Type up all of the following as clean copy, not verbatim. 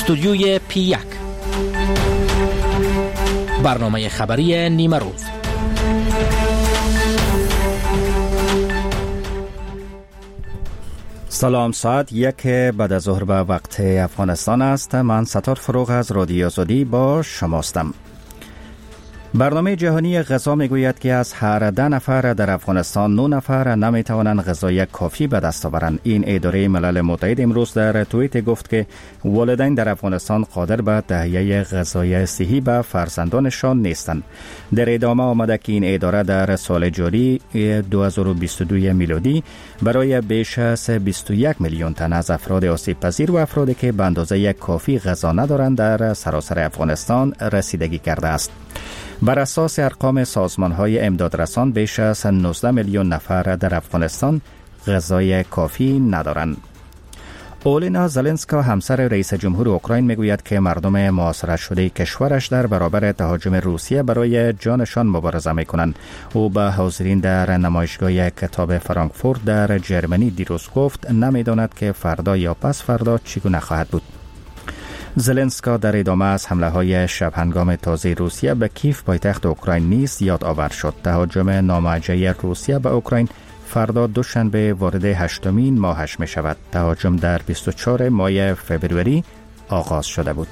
استودیوی P1 برنامه خبری نیمه روز. سلام، ساعت 1 بعد از ظهر به وقت افغانستان است. من ستار فروغ از رادیو آزادی با شماستم. برنامه جهانی غذا میگوید که از هر 10 نفر در افغانستان 9 نفر نمیتوانند غذای کافی به دست آورند. این اداره ملل متحد امروز در توییت گفت که والدین در افغانستان قادر به تهیه غذای صحی به فرزندانشان نیستند. در ادامه آمده که این اداره در سال جاری 2022 میلادی برای بیش از 21 میلیون تن از افراد آسیب پذیر و افرادی که به اندازه کافی غذا ندارند در سراسر افغانستان رسیدگی کرده است. بر اساس ارقام سازمان‌های امدادرسان بیش از 19 میلیون نفر در افغانستان غذای کافی ندارند. اولینا زلنسکا همسر رئیس جمهور اوکراین میگوید که مردم محاصره شده کشورش در برابر تهاجم روسیه برای جانشان مبارزه میکنند. او به حاضرین در نمایشگاه کتاب فرانکفورت در جرمنی دیروز گفت نمیداند که فردا یا پس فردا چگونه خواهد بود. زلنسکا در ادامه از حمله‌های شب هنگام تازه روسیه به کیف پایتخت اوکراین نیز یادآور شد. تهاجم ناموجه روسیه به اوکراین فردا دوشنبه وارد 8مین ماهش می شود. تهاجم در 24 ماه فوریه آغاز شده بود.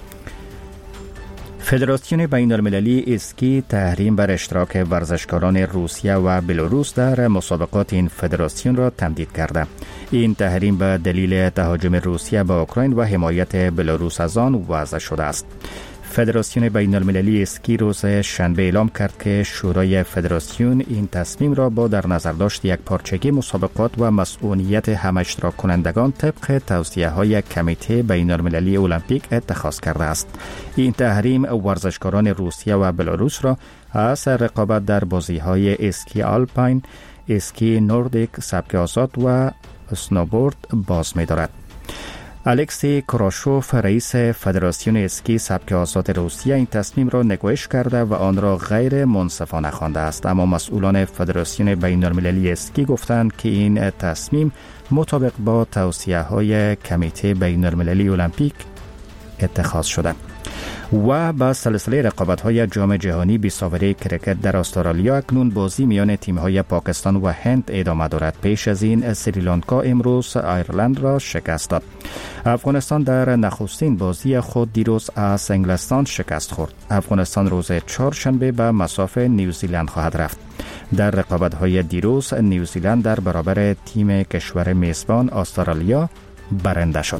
فدراسیون بین المللی اسکی تحریم بر اشتراک ورزشکاران روسیه و بلاروس در مسابقات این فدراسیون را تمدید کرده. این تحریم به دلیل تهاجم روسیه به اوکراین و حمایت بلاروس از آن وضع شده است. فدراسیون بین المللی اسکی روز شنبه اعلام کرد که شورای فدراسیون این تصمیم را با در نظر داشت یک پارچگی مسابقات و مسئولیت همه اشتراک کنندگان طبق توصیه‌های کمیته بین المللی المپیک اتخاذ کرده است. این تحریم ورزشکاران روسیه و بلاروس را از رقابت در بازی‌های اسکی آلپاین، اسکی نوردیک، سبک آزاد و اسنوبورد باز می‌دارد. الکسی کراشوف رئیس فدراسیون اسکی سبک آزاد روسیه این تصمیم را نگوش کرده و آن را غیر منصفانه خوانده است، اما مسئولان فدراسیون بین المللی اسکی گفتند که این تصمیم مطابق با توصیه‌های کمیته بین المللی المپیک اتخاذ شده. و با سلسله رقابت‌های جام جهانی بی‌ساوری کرکت در استرالیا اکنون بازی میان تیم‌های پاکستان و هند ادامه دارد. پیش از این سریلانکا امروز آیرلند را شکست داد. افغانستان در نخستین بازی خود دیروز از انگلستان شکست خورد. افغانستان روز چهارشنبه به مصاف نیوزیلند خواهد رفت. در رقابت‌های دیروز نیوزیلند در برابر تیم کشور میزبان استرالیا برنده شد.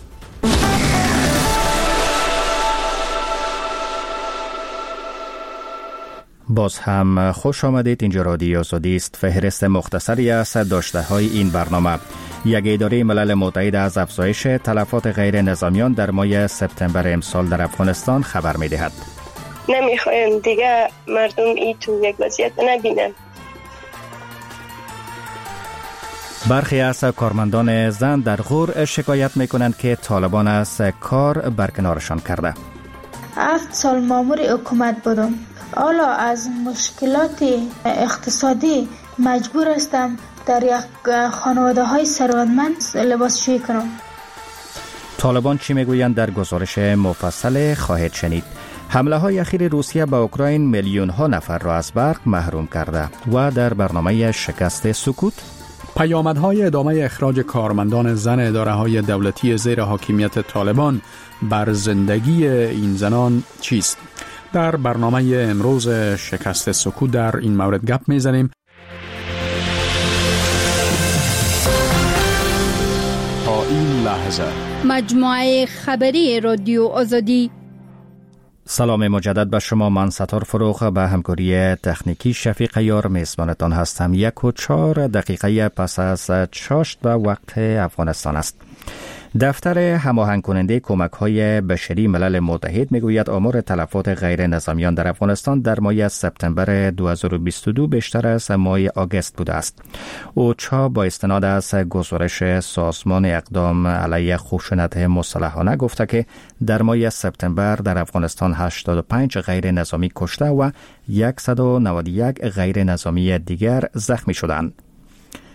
باز هم خوش آمدید. اینجا رادیو آزادی است. فهرست مختصری از داشته‌های این برنامه. یک اداره ملل متحد از افزایش تلفات غیر نظامیان در ماه سپتامبر امسال در افغانستان خبر می‌دهد. نمی‌خوایم دیگه مردم این تو یک وضعیت نبینن. برخی از کارمندان زن در غور شکایت می‌کنند که طالبان از کار برکنارشان کرده. 7 سال مامور حکومت بودم. حالا از مشکلات اقتصادی مجبور هستم در یک خانواده های ثروتمند لباسشویی کنم. طالبان چی میگویند در گزارش مفصل خواهید شنید. حمله های اخیر روسیه به اوکراین میلیون ها نفر را از برق محروم کرده. و در برنامه شکست سکوت پیامدهای ادامه اخراج کارمندان زن اداره‌های دولتی زیر حاکمیت طالبان بر زندگی این زنان چیست؟ در برنامه امروز شکست سکوت در این مورد گپ میزنیم. تا این لحظه مجموعه خبری رادیو آزادی. سلام مجدد به شما. من ستار فروغ به همکاری تکنیکی شفیق یار میزبانتان هستم. 1:04 پس از 6 به وقت افغانستان است. دفتر هماهنگ کننده کمک‌های بشری ملل متحد میگوید آمار تلفات غیر نظامیان در افغانستان در ماه سپتامبر 2022 بیشتر از ماه آگوست بوده است. اوچا با استناد از گزارش سازمان اقدام علیه خشونت مسلحانه گفته که در ماه سپتامبر در افغانستان 85 غیر نظامی کشته و 191 غیر نظامی دیگر زخمی شدند.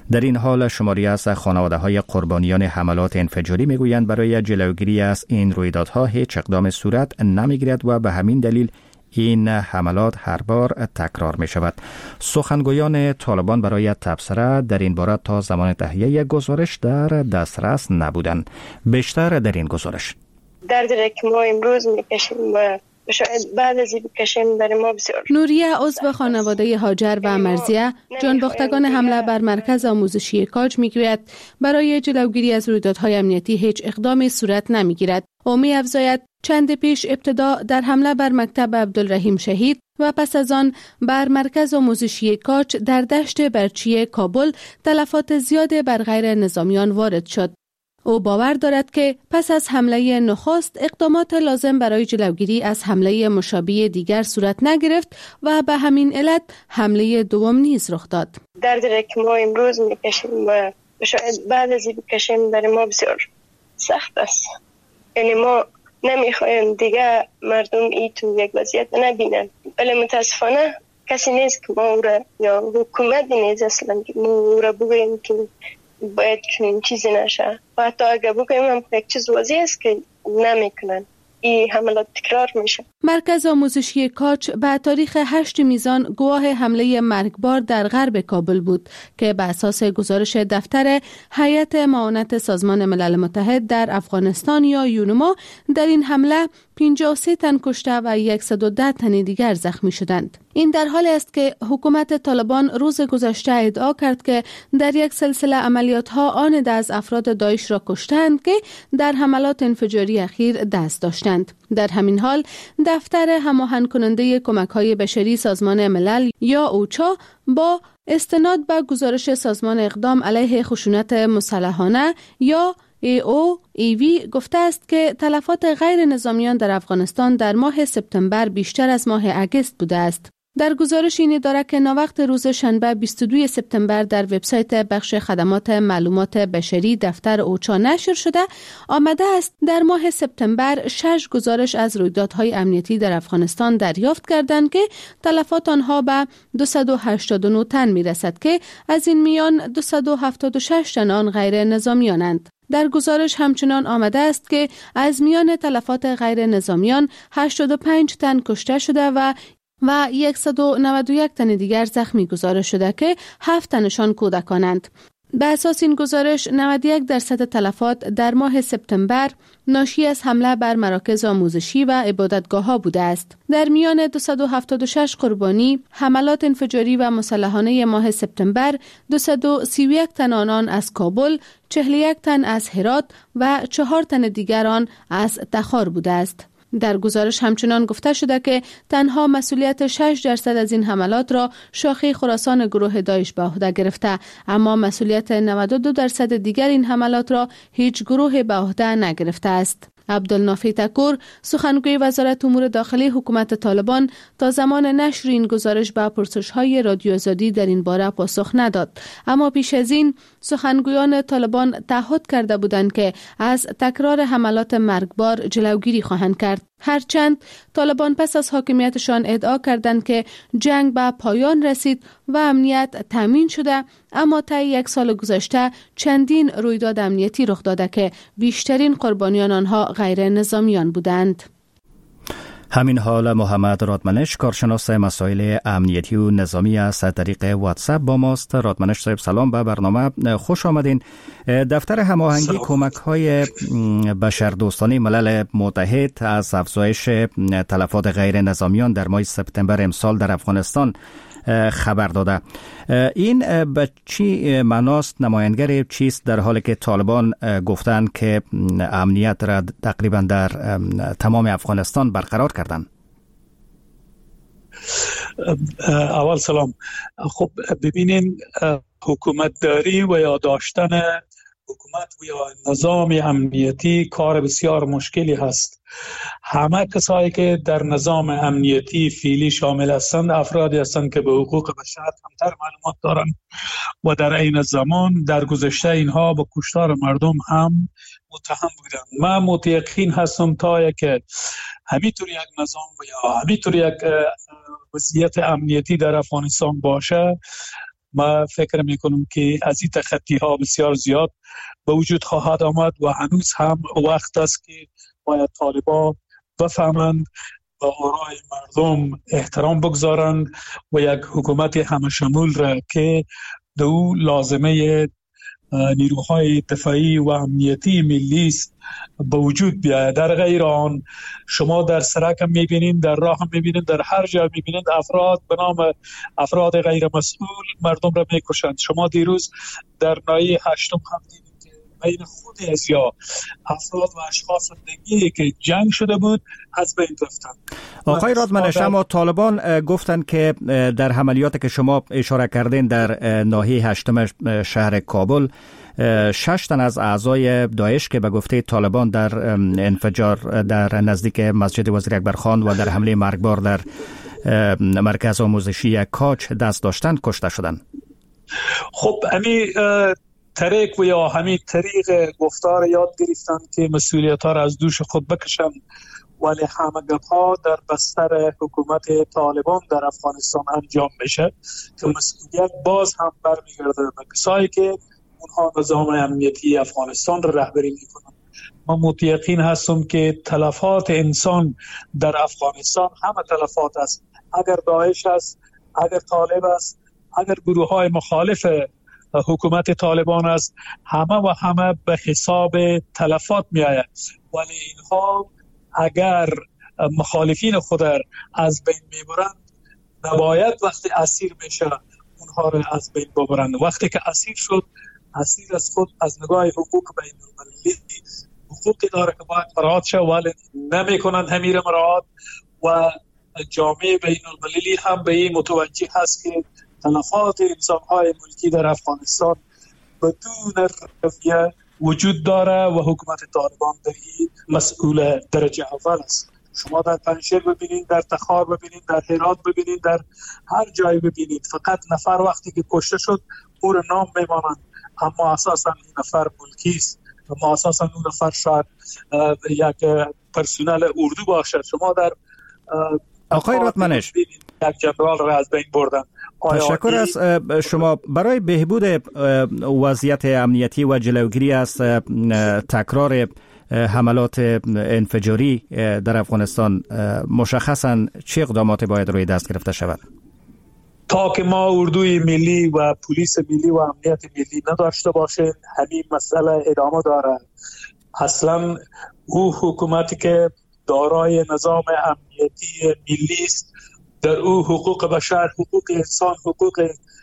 در این حال شماری از خانواده‌های قربانیان حملات انفجاری میگویند برای جلوگیری از این رویدادها هیچ اقدام صورت نمیگیرد و به همین دلیل این حملات هر بار تکرار می شود. سخنگویان طالبان برای تبصره در این باره تا زمان تهیه یک گزارش در دسترس نبودند. بیشتر در این گزارش دردی که ما امروز میکشیم و شاید بعد از این بکشیم برای ما بسیار. نوریه عضو خانواده هاجر و مرزیه جانباختگان حمله بر مرکز آموزشی کاج میگوید برای جلوگیری از رویدادهای امنیتی هیچ اقدامی صورت نمیگیرد. او می‌افزاید چند پیش ابتدا در حمله بر مکتب عبدالرحیم شهید و پس از آن بر مرکز آموزشی کاج در دشت برچی کابل تلفات زیاد بر غیر نظامیان وارد شد. او باور دارد که پس از حمله نخست اقدامات لازم برای جلوگیری از حمله مشابه دیگر صورت نگرفت و به همین علت حمله دوم نیز رخ داد. دردی که ما امروز میکشیم و شاید بعد از این بکشیم برای ما بسیار سخت است. یعنی ما نمیخوایم دیگه مردم ای تو یک وضعیت نبینن، ولی متاسفانه کسی نیست که ما او را یا حکومتی نیست اصلا که ما او را بگوییم که باید چنین چیزی نشه و حتی اگر بگوییم هم یک چیز واضح است که نمیکنن، این حملات تکرار میشه. مرکز آموزشی کاج به تاریخ 8 میزان گواه حمله مرگبار در غرب کابل بود که به اساس گزارش دفتر هیئت معاونت سازمان ملل متحد در افغانستان یا یونما در این حمله 53 تن کشته و 110 تن دیگر زخمی شدند. این در حالی است که حکومت طالبان روز گذشته ادعا کرد که در یک سلسله عملیات‌ها آن 10 از افراد داعش را کشتند که در حملات انفجاری اخیر دست داشتند. در همین حال دفتر هماهنگ کننده کمک‌های بشری سازمان ملل یا اوچا با استناد به گزارش سازمان اقدام علیه خشونت مسلحانه یا AOEV گفته است که تلفات غیر نظامیان در افغانستان در ماه سپتامبر بیشتر از ماه اگست بوده است. در گزارش این اداره که ناوقت روز شنبه 22 سپتامبر در وبسایت بخش خدمات معلومات بشری دفتر اوچا نشر شده آمده است در ماه سپتامبر 6 گزارش از رویدادهای امنیتی در افغانستان دریافت کردند که تلفات آنها به 289 تن میرسد که از این میان 276 تن آن غیر نظامیانند. در گزارش همچنان آمده است که از میان تلفات غیر نظامیان 85 تن کشته شده و 191 تن دیگر زخمی گزارش شده که 7 تنشان کودکانند. به اساس این گزارش 91% تلفات در ماه سپتامبر ناشی از حمله بر مراکز آموزشی و عبادتگاه‌ها بوده است. در میان 276 قربانی حملات انفجاری و مسلحانه ماه سپتامبر 231 تن آنان از کابل، 41 تن از هرات و 4 تن دیگر آن از تخار بوده است. در گزارش همچنان گفته شده که تنها مسئولیت 6% از این حملات را شاخه خراسان گروه داعش به عهده گرفته، اما مسئولیت 92% دیگر این حملات را هیچ گروه به عهده نگرفته است. عبدالنافی تکور سخنگوی وزارت امور داخلی حکومت طالبان تا زمان نشر این گزارش به پرسش‌های رادیو آزادی در این باره پاسخ نداد، اما پیش از این سخنگویان طالبان تعهد کرده بودند که از تکرار حملات مرگبار جلوگیری خواهند کرد. هرچند طالبان پس از حاکمیتشان ادعا کردند که جنگ به پایان رسید و امنیت تامین شده، اما طی 1 سال گذشته چندین رویداد امنیتی رخ داده که بیشترین قربانیان آنها غیر نظامیان بودند. همین حال محمد رادمنش کارشناس مسائل امنیتی و نظامی از طریق واتساپ با ماست. رادمنش صاحب سلام به برنامه، خوش آمدین. دفتر هماهنگی کمک‌های بشردوستانه ملل متحد از افزایش تلفات غیر نظامیان در ماه سپتامبر امسال در افغانستان خبر داده. این به چی معناست؟ نمایانگر چیست در حالی که طالبان گفتند که امنیت را تقریبا در تمام افغانستان برقرار کردند؟ اول سلام. خب ببینین، حکومت داری و یا داشتن حکومت و یا نظام امنیتی کار بسیار مشکلی هست. همه کسایی که در نظام امنیتی فعلی شامل هستند افرادی هستند که به حقوق بشر کمتر معلومات دارند و در عین زمان در گذشته اینها با کشتار مردم هم متهم بودند. من متیقن هستم تا که همینطور یک نظام و یا همینطور یک وضعیت امنیتی در افغانستان باشه، ما فکر میکنم که از این تخطی ها بسیار زیاد به وجود خواهد آمد و هنوز هم وقت است که باید طالبان بفهمند و آرای مردم احترام بگذارند و یک حکومت همه شمول را که دو لازمه نیروهای دفاعی و امنیتی ملی است به وجود بیاید. در غیر آن شما در سرک هم میبینید، در راه هم میبینید، در هر جا میبینید افراد به نام افراد غیر مسئول مردم را میکشند. شما دیروز در ناحیه هشتم هم دیدید که بین خود ازیا افراد و اشخاص دیگه که جنگ شده بود از بین رفتند. آقای رادمنش، اما طالبان گفتند که در عملیاتی که شما اشاره کردین در ناحیه هشتم شهر کابل 6 تن از اعضای داعش که به گفته طالبان در انفجار در نزدیک مسجد وزیر اکبر خان و در حمله مرگبار در مرکز آموزشی کاج دست داشتند کشته شدند. خب طریق و یا همین طریق گفتار یاد گرفتن که مسئولیت ها را از دوش خود بکشن، ولی همه گپ‌ها در بستر حکومت طالبان در افغانستان انجام میشه که مسئولیت باز هم برمیگرده به کسایی که اونها نظام امنیتی افغانستان را رهبری میکنن. من متیقن هستم که تلفات انسان در افغانستان همه تلفات است، اگر داعش است، اگر طالب است، اگر گروه های مخالف حکومت طالبان است، همه به حساب تلفات می آید. ولی اینها اگر مخالفین خود از بین میبرند نباید وقتی اسیر میشه اونها را از بین ببرند. وقتی که اسیر شد، اسیر از خود از نگاه حقوق بین المللی حقوقی داره که باید مراعات شه، ولی نمیکنند همین مراعات و جامعه بین المللی هم به این متوجه هست که تلفات انسان‌های ملکی در افغانستان بدون رویه وجود داره و حکومت طالبان در این مسئول درجه اول است. شما در پنجشیر ببینید، در تخار ببینید، در هرات ببینید، در هر جای ببینید، فقط نفر وقتی که کشته شد او را نام میمانند، اما اساسا این نفر ملکی است، اما اساسا اون نفر شاید یک پرسنل اردو باشد. شما در آقای رادمنش یک جنرال را از بین بردن. تشکر از شما. برای بهبود وضعیت امنیتی و جلوگیری از تکرار حملات انفجاری در افغانستان مشخصاً چه اقدامات باید روی دست گرفته شود؟ تا که ما اردوی ملی و پلیس ملی و امنیت ملی نداشته باشیم همین مسئله ادامه داره. اصلا او حکومتی که دارای نظام امنیتی ملی است، در او حقوق بشر، حقوق انسان، حقوق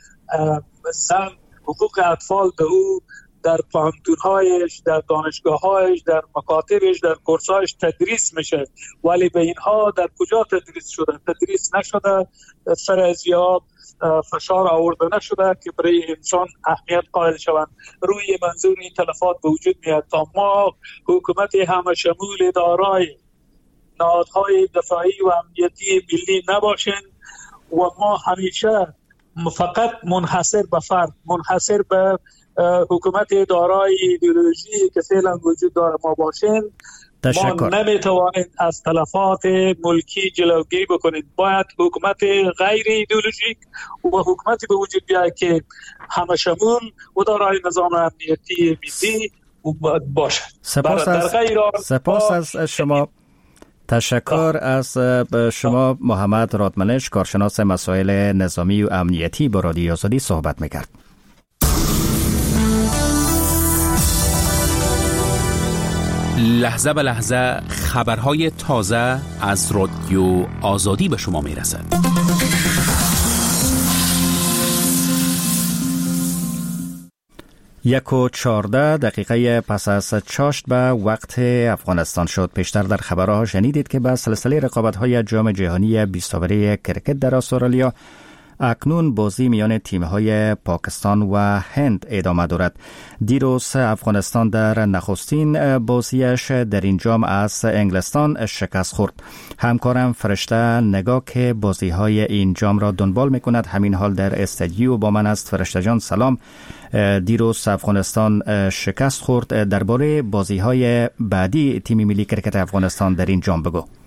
زن، حقوق اطفال در او در پانتونهایش، در دانشگاهایش، در مکاتبش، در کورسایش تدریس میشه، ولی به اینها در کجا تدریس شده؟ تدریس نشده، سر ازیاب فشار آورده نشده که برای انسان اهمیت قائل شوند. روی منظور این تلفات به وجود میاد تا ما حکومت همه شمول دارای نهادهای دفاعی و امنیتی ملی نباشین و ما همیشه فقط منحصر به فرد، منحصر به حکومت دارای ایدئولوژی که فعلا وجود داره ما باشین، ما نمیتوانید از تلفات ملکی جلوگیری بکنید. باید حکومت غیر ایدئولوژیک و حکومتی به وجود بیاید که همه شمول و دارای نظام امنیتی ملی باشد. سپاس از شما. تشکر از شما. محمد رادمنش، کارشناس مسائل نظامی و امنیتی، با رادیو آزادی صحبت میکرد. لحظه به لحظه خبرهای تازه از رادیو آزادی به شما میرسد. 1:14 پس از چاشت به وقت افغانستان شد. پیشتر در خبرها شنیدید که به سلسله رقابت‌های جام جهانی 20 اوره کرکت در استرالیا اکنون بازی میان تیم‌های پاکستان و هند ادامه دارد. دیروز افغانستان در نخستین بازیش در این جام از انگلستان شکست خورد. همکارم فرشته نگاه که بازی‌های این جام را دنبال می‌کند همین حال در استودیو با من است. فرشته جان سلام. دیروز افغانستان شکست خورد. درباره بازی‌های بعدی تیم ملی کرکت افغانستان در این جام بگو.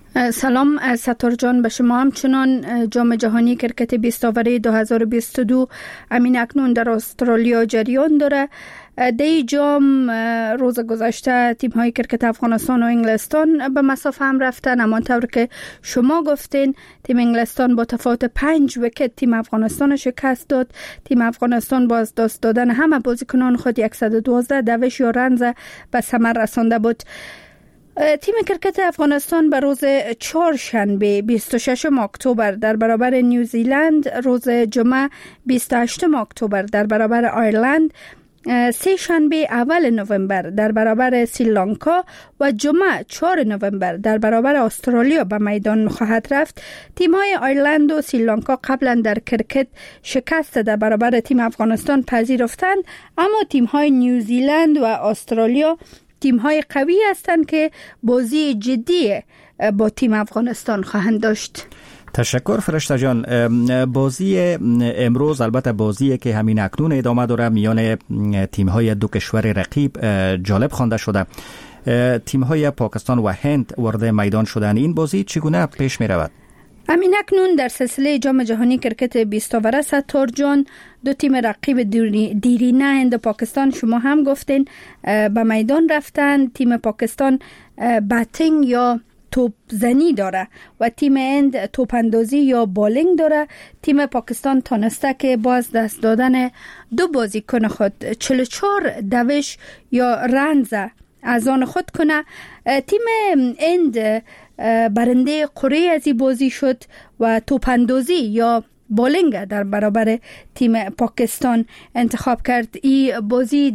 سلام ستار جان به شما. همچنان جام جهانی کرکت 20 آوره 2022 امین اکنون در استرالیا جریان داره. دی جام روز گذشته تیم های کرکت افغانستان و انگلستان به مسافه هم رفتن، اما طور که شما گفتین تیم انگلستان با تفاوت 5 ویکت تیم افغانستان شکست داد. تیم افغانستان با از دست دادن همه بازیکنان خود 112 دوش یا رنز به ثمر رسانده بود. تیم کرکت افغانستان به روز چهارشنبه 26 اکتبر در برابر نیوزیلند، روز جمعه 28 اکتبر در برابر آیرلند، سه شنبه اول نوامبر در برابر سریلانکا و جمعه 4 نوامبر در برابر استرالیا به میدان خواهد رفت. تیم‌های آیرلند و سریلانکا قبلا در کرکت شکست در برابر تیم افغانستان پذیرفتند، اما تیم‌های نیوزیلند و استرالیا تیم‌های قوی هستند که بازی جدی با تیم افغانستان خواهند داشت. تشکر فرشته جان. بازی امروز البته بازیه که همین اکنون ادامه داره میان تیم‌های دو کشور رقیب جالب خوانده شده. تیم‌های پاکستان و هند وارد میدان شدن. این بازی چگونه پیش می‌رود؟ همین اکنون در سلسله جام جهانی کرکت 20 آوره ستار جان دو تیم رقیب دیرینه هند و پاکستان شما هم گفتین به میدان رفتن. تیم پاکستان باتینگ یا توپ زنی داره و تیم هند توپ اندازی یا بالینگ داره. تیم پاکستان تانسته که باز دست دادن دو بازیکن خود 44 دوش یا رنز از آن خود کنه. تیم هند برنده قره از این بازی شد و توپ اندازی یا بالینگ در برابر تیم پاکستان انتخاب کرد. این بازی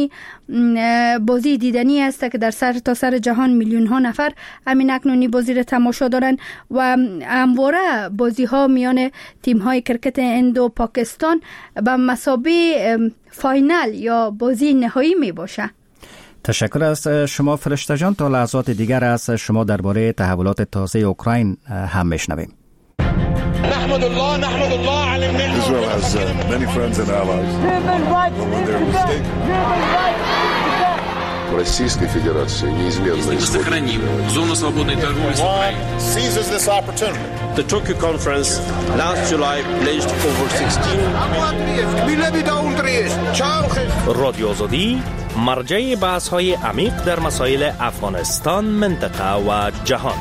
دیدنی است که در سر تا سر جهان میلیون ها نفر همین اکنونی بازی را تماشا دارن و همواره بازی ها میان تیم های کرکت هند و پاکستان به مثابه فاینال یا بازی نهایی می باشه. تشکر از شما فرشته جان. تا لحظات دیگر از شما درباره تحولات تازه اوکراین هم میشنویم. نحمد الله على النعمة. Israel has many friends and allies. When they're mistaken. Российской Федерации неизменно сохраним зону свободной торговли с Украиной. Seizes this opportunity. The Tokyo conference last July pledged over 16. رادیو آزادی مرجع بحث‌های عمیق در مسائل افغانستان، منطقه و جهان.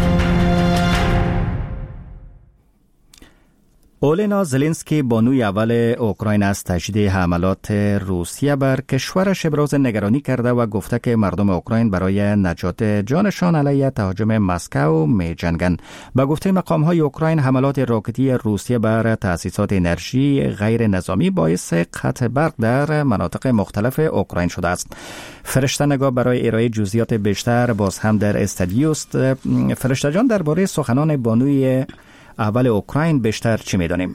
اولنا زلنسکی بانوی اول اوکراین از تجدید حملات روسیه بر کشورش ابراز نگرانی کرده و گفته که مردم اوکراین برای نجات جانشان علیه تهاجم مسکو می جنگند. با گفته مقام‌های اوکراین حملات راکتی روسیه بر تأسیسات انرژی غیر نظامی باعث قطع برق در مناطق مختلف اوکراین شده است. فرشته نگاه برای ارائه جزئیات بیشتر باز هم در استودیو است. فرشته جان، درباره سخنان بانوی اول اوکراین بیشتر چی می‌دانیم؟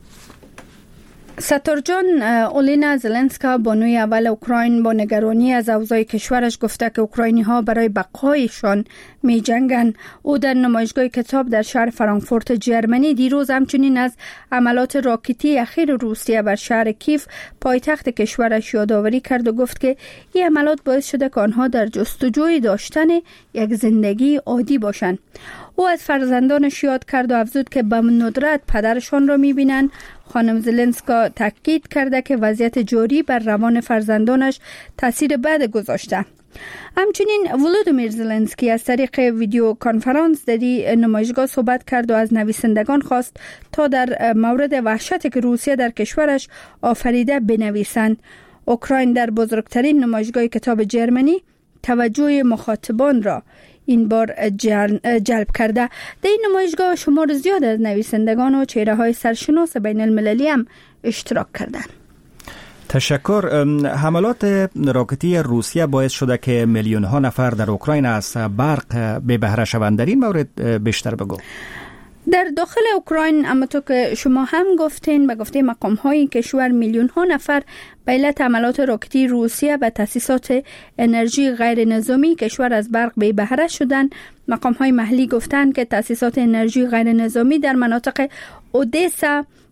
ستار جان، اولینا زلنسکا بانوی اول اوکراین با نگرانی از اوضاع کشورش گفته که اوکراینی ها برای بقایشان می جنگن. او در نمایشگاه کتاب در شهر فرانکفورت جرمنی دیروز همچنین از عملات راکتی اخیر روسیه بر شهر کیف پایتخت کشورش یادآوری کرد و گفت که این عملات باعث شده که آنها در جستجوی داشتن یک زندگی عادی باشند. او از فرزندانش یاد کرد و افزود که به ندرت پدرشان را می‌بینند. خانم زلنسکا تاکید کرده که وضعیت جاری بر روان فرزندانش تاثیر بد گذاشته. همچنین ولودیمیر زلنسکی از طریق ویدیو کانفرانس در نمایشگاه صحبت کرد و از نویسندگان خواست تا در مورد وحشتی که روسیه در کشورش آفریده بنویسند. اوکراین در بزرگترین نمایشگاه کتاب جرمنی توجه مخاطبان را این بار جلب کرده. در این نمایشگاه شمار زیاد از نویسندگان و چهره‌های سرشناس بین المللی هم اشتراک کردند. تشکر. حملات راکتی روسیه باعث شده که میلیون ها نفر در اوکراین از برق به بهره شوند. در این مورد بیشتر بگو. در داخل اوکراین، اما تو که شما هم گفتین، به گفته مقام های کشور میلیون ها نفر به علت عملات راکتی روسیه به تأسیسات انرژی غیر نظامی کشور از برق بی بهره شدند. مقام های محلی گفتند که تأسیسات انرژی غیر نظامی در مناطق اودسا،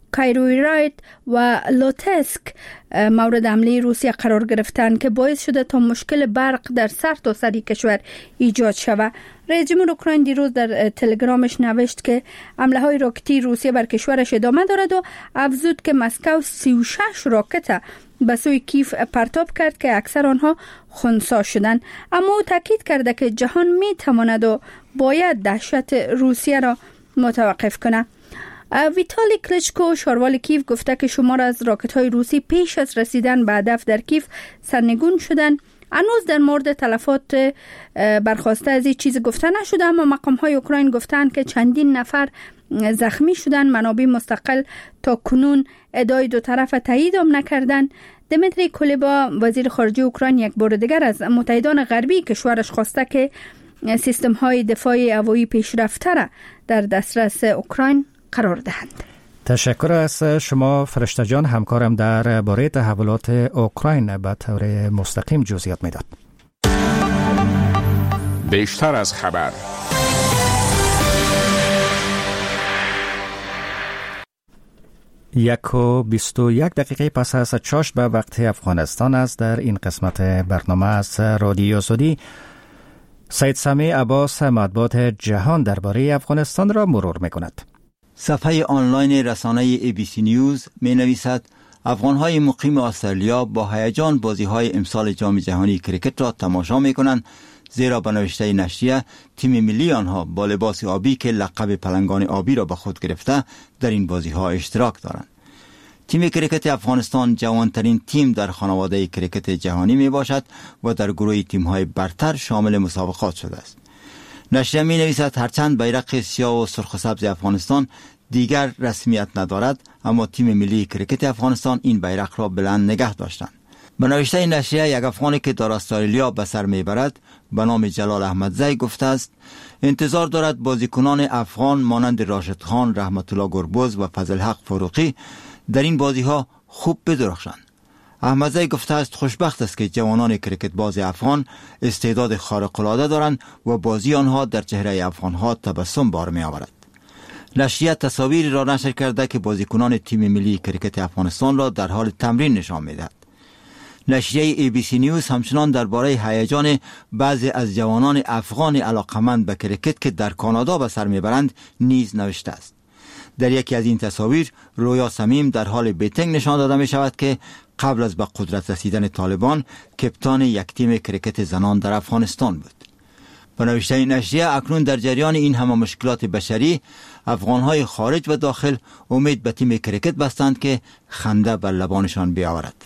کایرویرایت و لوتسک مورد حمله روسیه قرار گرفتند که باعث شده تا مشکل برق در سرتاسر کشور ایجاد شود. رئیس جمهور اوکراین دیروز در تلگرامش نوشت که حمله های راکتی روسیه بر کشورش ادامه دارد و افزود که مسکو 36 راکت به سوی کیف پرتاب کرد که اکثر آنها خنثی شدند، اما او تاکید کرده که جهان می تواند و باید دهشت روسیه را متوقف کنه. ویتالی کلیچکو شاروال کیف گفته که شمار از راکت‌های روسی پیش از رسیدن به هدف در کیف سرنگون شدند. هنوز در مورد تلفات برخواسته از این چیز گفته نشده، اما مقام‌های اوکراین گفتند که چندین نفر زخمی شدند. منابع مستقل تا کنون ادعای دو طرف تایید نکردند. دمیتری کولبا وزیر خارجه اوکراین یک بار دیگر از متحدان غربی کشورش خواسته که سیستم‌های دفاعی هوایی پیشرفته را در دسترس اوکراین قرار دهند. تشکر از شما فرشته جان. همکارم در باره تحولات اوکراین به طور مستقیم جزئیات میداد. بیشتر از خبر. یک و 21 دقیقه پس از چاشت به وقت افغانستان است. در این قسمت برنامه از رادیو آزادی سید سامی عباس مطبوعات جهان درباره افغانستان را مرور می‌کند. صفحه آنلاین رسانه ABC نیوز می نویسد افغان‌های مقیم استرالیا با هیجان بازی‌های امسال جام جهانی کریکت را تماشا می‌کنند، زیرا به نوشته نشریه تیم ملی آنها با لباس آبی که لقب پلنگان آبی را به خود گرفته در این بازی‌ها اشتراک دارند. تیم کریکت افغانستان جوانترین تیم در خانواده کریکت جهانی می باشد و در گروه تیم‌های برتر شامل مسابقات شده است. نشریه می نویسد هرچند بیرق سیاه و سرخ و سبز افغانستان دیگر رسمیت ندارد، اما تیم ملی کریکت افغانستان این بیرق را بلند نگه داشتند. به نوشته نشریه یک افغانی که در استرالیا به سر میبرد به نام جلال احمدزی گفته است انتظار دارد بازیکنان افغان مانند راشد خان، رحمت الله گربز و فضل حق فاروقی در این بازی‌ها خوب بدرخشند. احمدزی گفته است خوشبخت است که جوانان کریکت باز افغان استعداد خارق‌العاده دارند و بازی آنها در چهره افغان‌ها تبسم بار می‌آورد. نشریه تصاویری را نشر کرده که بازیکنان تیم ملی کریکت افغانستان را در حال تمرین نشان می‌دهد. نشریه ABC نیوز همچنان درباره هیجان بعضی از جوانان افغان علاقمند به کریکت که در کانادا به سر میبرند نیز نوشته است. در یکی از این تصاویر رویا سمیم در حال بیتینگ نشان داده می شود که قبل از به قدرت رسیدن طالبان کپتان یک تیم کریکت زنان در افغانستان بود. به نوشته نشریه اکنون در جریان این همه مشکلات بشری افغانهای خارج و داخل امید به تیم کریکت بستند که خنده بر لبانشان بیاورد.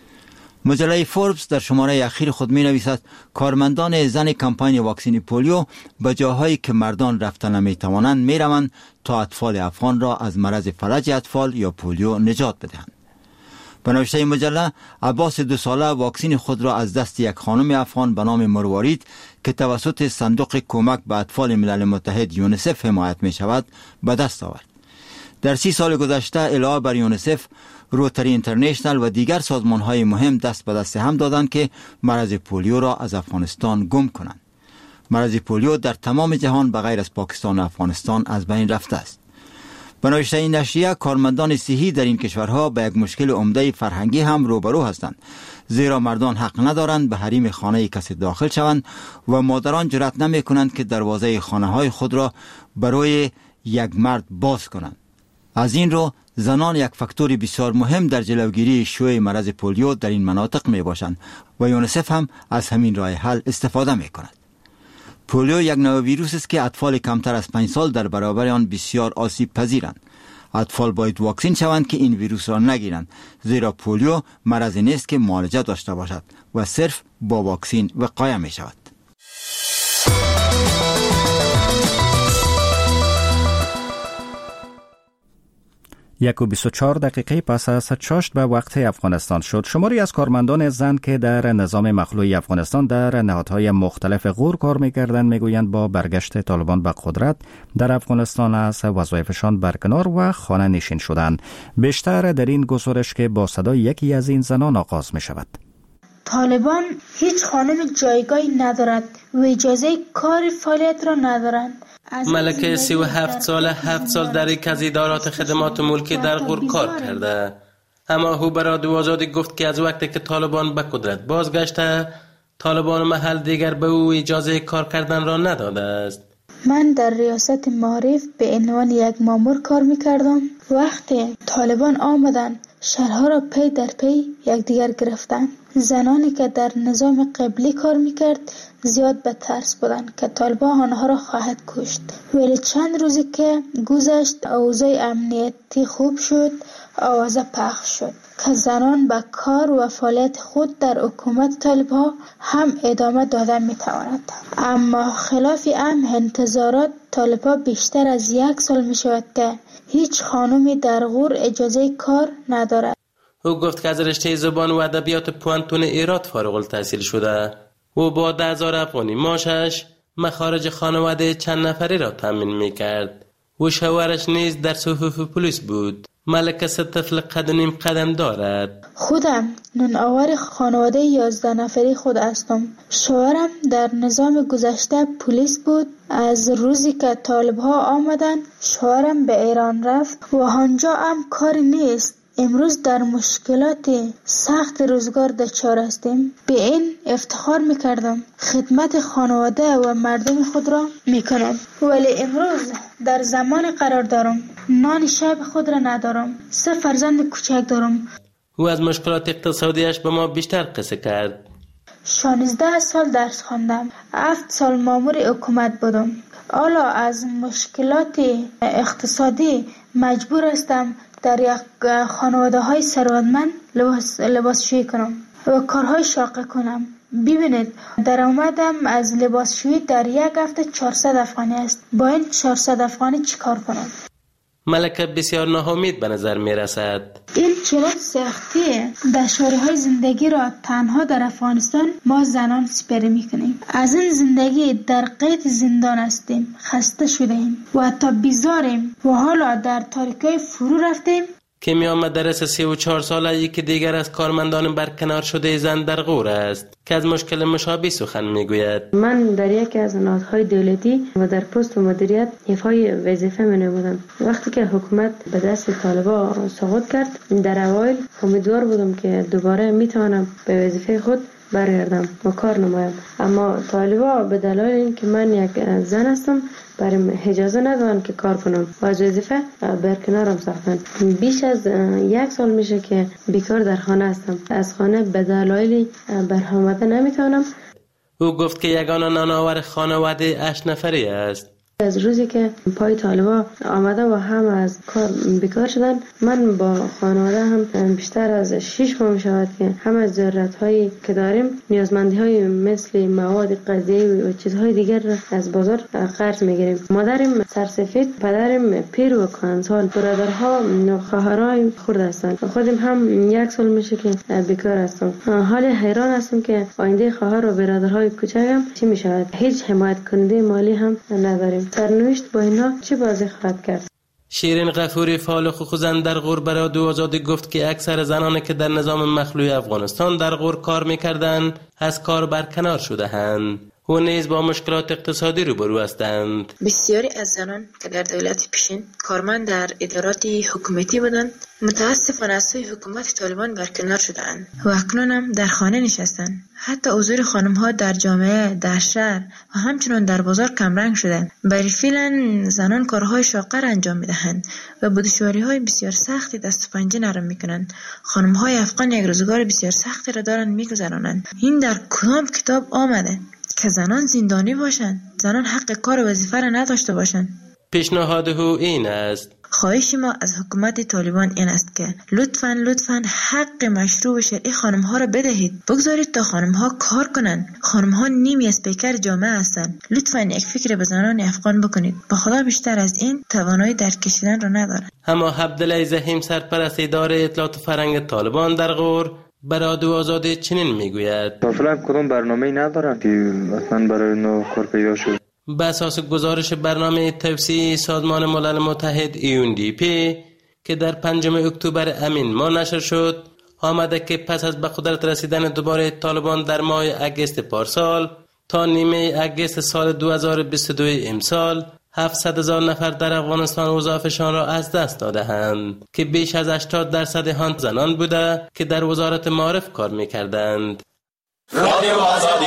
مجله فوربس در شماره اخیر خود می نویسد کارمندان زن کمپاین واکسین پولیو به جاهایی که مردان رفتن نمی توانند می روند تا اطفال افغان را از مرض فلج اطفال یا پولیو نجات بدهند. به نوشته مجله عباس 2 ساله واکسین خود را از دست یک خانم افغان به نام مروارید که توسط صندوق کمک به اطفال ملل متحد یونیسف حمایت می شود به دست آورد. در 30 سال گذشته علاوه بر یونیسف، روتری اینترنشنال و دیگر سازمان‌های مهم دست به دست هم دادند که مرض پولیو را از افغانستان گم کنند. مرض پولیو در تمام جهان به غیر از پاکستان و افغانستان از بین رفته است. به نوشته این نشریه کارمندان صحی در این کشورها با یک مشکل عمده فرهنگی هم روبرو هستند، زیرا مردان حق ندارند به حریم خانه کسی داخل شوند و مادران جرأت نمی‌کنند که دروازه خانه‌های خود را برای یک مرد باز کنند. از این رو زنان یک فاکتور بسیار مهم در جلوگیری شیوع مرض پولیو در این مناطق می باشند و یونیسف هم از همین راه حل استفاده می کند. پولیو یک نوع ویروس است که اطفال کمتر از 5 سال در برابر آن بسیار آسیب پذیرند. اطفال باید واکسین شوند که این ویروس را نگیرند، زیرا پولیو مرضی نیست که معالجه داشته باشد و صرف با واکسین وقایه می شود. 1:24 دقیقه پس از چاشت به وقت افغانستان شد. شماری از کارمندان زن که در نظام مخلوعی افغانستان در نهادهای مختلف غور کار می‌کردند میگویند با برگشت طالبان به قدرت در افغانستان از وظایفشان برکنار و خانه نشین شدند. بیشتر در این گزارش که با صدای یکی از این زنان آغاز می شود. طالبان هیچ خانم جایگاهی ندارد و اجازه کار فعالیت را ندارند. ملکه 37 سال در یک از ادارات خدمات ملکی در غور کار کرده، اما او به رادیو آزادی گفت که از وقتی که طالبان به قدرت بازگشته، طالبان محل دیگر به او اجازه کار کردن را نداده است. من در ریاست معارف به عنوان یک مامور کار میکردم. وقتی طالبان آمدن شهرها را پی در پی یکدیگر گرفتن. زنانی که در نظام قبلی کار میکرد زیاد به ترس بودند که طالبان آنها را خواهد کشت. ولی چند روزی که گذشت اوضاع امنیتی خوب شد، آوازه پخش شد که زنان به کار و فعالیت خود در حکومت طالبان هم ادامه داده میتواند. اما خلاف انتظارات طالبان بیشتر از 1 سال می شود که هیچ خانمی در غور اجازه کار ندارد. او گفت که از رشته زبان و ادبیات پوانتون ایراد فارغ التحصیل شده و با 10,000 افغانی معاشش مخارج خانواده چند نفری را تامین میکرد و شوهرش نیز در صفوف پلیس بود. ملکه 3 طفل 1.5 قدم دارد. خودم نون‌آور خانواده 11 نفری خود هستم. شوهرم در نظام گذشته پلیس بود. از روزی که طالب‌ها آمدن شوهرم به ایران رفت و آنجا هم کاری نیست. امروز در مشکلات سخت روزگار دچار هستیم. به این افتخار میکردم خدمت خانواده و مردم خود را میکنم، ولی امروز در زمان قرار دارم نان شب خود را ندارم. 3 فرزند کوچک دارم. او از مشکلات اقتصادیش به ما بیشتر قصه کرد. 16 سال درس خواندم. 7 سال مامور حکومت بودم. حالا از مشکلات اقتصادی مجبور هستم در یک خانواده های ثروتمند لباسشویی کنم و کارهای شاقه کنم. ببینید درآمدم از لباسشویی در 1 هفته 400 افغانی است. با این 400 افغانی چیکار کنم؟ ملکه بسیار ناامید به نظر می رسد. این چنین سختی دشواری‌های زندگی را تنها در افغانستان ما زنان سپری می‌کنیم. از این زندگی در قید زندان هستیم، خسته شدیم و حتی بیزاریم و حالا در تاریکی فرو رفتیم. کیمیا مدرس 34 ساله یکی دیگر از کارمندان برکنار شده زن در غور است که از مشکل مشابه سخن میگوید. من در یکی از نهادهای دولتی و در پست مدیریت ایفای وظیفه می‌نمودم. وقتی که حکومت به دست طالبان سقوط کرد، در اوایل امیدوار بودم که دوباره میتوانم به وظیفه خود برگردم و کار نمایم، اما طالبان به دلایل اینکه من یک زن هستم برام اجازه ندادن که کار کنم و از وظیفه برکنارم ساختن. بیش از 1 سال میشه که بیکار در خانه هستم. از خانه به دلایلی برآمده نمیتونم. او گفت که یگانه نانآور خانواده 8 نفری است. از روزی که پای طالبان آمده و هم از کار بیکار شدن، من با خانواده هم بیشتر از 6 ماه میشود که هم از ضرورت‌هایی که داریم، نیازمندی‌های مثل مواد غذایی و چیزهای دیگر را از بازار قرض میگیریم. مادرم سرسفید، پدرم پیر و کهنسال، برادرها و خواهرای خرد هستند. خودم هم 1 سال میشه که بیکار هستم. حال حیران هستم که آینده خواهر و برادرهای کوچکم چی میشود. هیچ حمایت کننده مالی هم نداریم. سرنوشت با اینا چه بازی خواهد کرد؟ شیرین غفوری فعال حقوق زن در غور به رادیو آزادی گفت که اکثر زنانی که در نظام مخلوع افغانستان در غور کار میکردند از کار برکنار شده اند و نیز با مشکلات اقتصادی روبرو هستند. بسیاری از زنان که در دولت پیشین کارمند در ادارات حکومتی بودند، متاسفانه از سوی حکومت طالبان برکنار شدند و اکنون هم در خانه نشستند. حتی حضور خانم‌ها در جامعه، در شهر و همچنان در بازار کمرنگ شدند. برای فعلا زنان کارهای شاقه را انجام می‌دهند و با دشواری‌های بسیار سختی دست و پنجه نرم می‌کنند. خانم‌های افغان یک روزگار بسیار سختی را دارند می‌گذرانند. این در کدام کتاب آمده که زنان زندانی باشند؟ زنان حق کار و وظیفه را نداشته باشند؟ پیشنهاد او این است: خواهش ما از حکومت طالبان این است که لطفاً حق مشروع و شرعی خانم‌ها را بدهید. بگذارید تا خانم‌ها کار کنند. خانم‌ها نیمی از پیکر جامعه هستند. لطفاً یک فکر به زنان افغان بکنید. با خدا بیشتر از این توانایی در کشیدن را ندارند. اما عبدالله زحیم سرپرست اداره اطلاعات فرهنگ طالبان در غور به رادیو آزادی چنین میگوید: فعلا کدام برنامه‌ای ندارند که اصلا برای نو کار پیدا شد. به اساس گزارش برنامه توسعه سازمان ملل متحد UNDP که در 5 اکتبر امین ماه نشر شد، آمده که پس از به قدرت رسیدن دوباره طالبان در ماه اگست پارسال تا نیمه اگست سال 2022 امسال 700,000 نفر در افغانستان وظایفشان را از دست داده‌اند که بیش از 80% آن زنان بوده که در وزارت معارف کار می‌کردند. رادیو آزادی.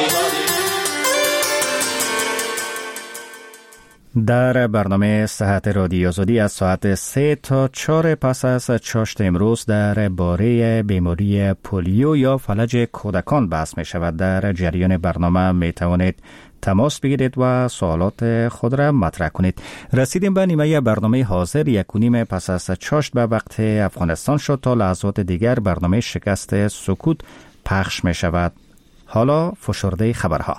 در برنامه صحت رادیو آزادی از ساعت 3 تا 4 پس از چاشت امروز در باره بیماری پولیو یا فلج کودکان بحث می شود. در جریان برنامه می توانید تماس بگیرید و سوالات خود را مطرح کنید. رسیدیم به نیمه برنامه حاضر 1:30 پس از چاشت به وقت افغانستان شد. تا لحظات دیگر برنامه شکست سکوت پخش می شود. حالا فشرده خبرها.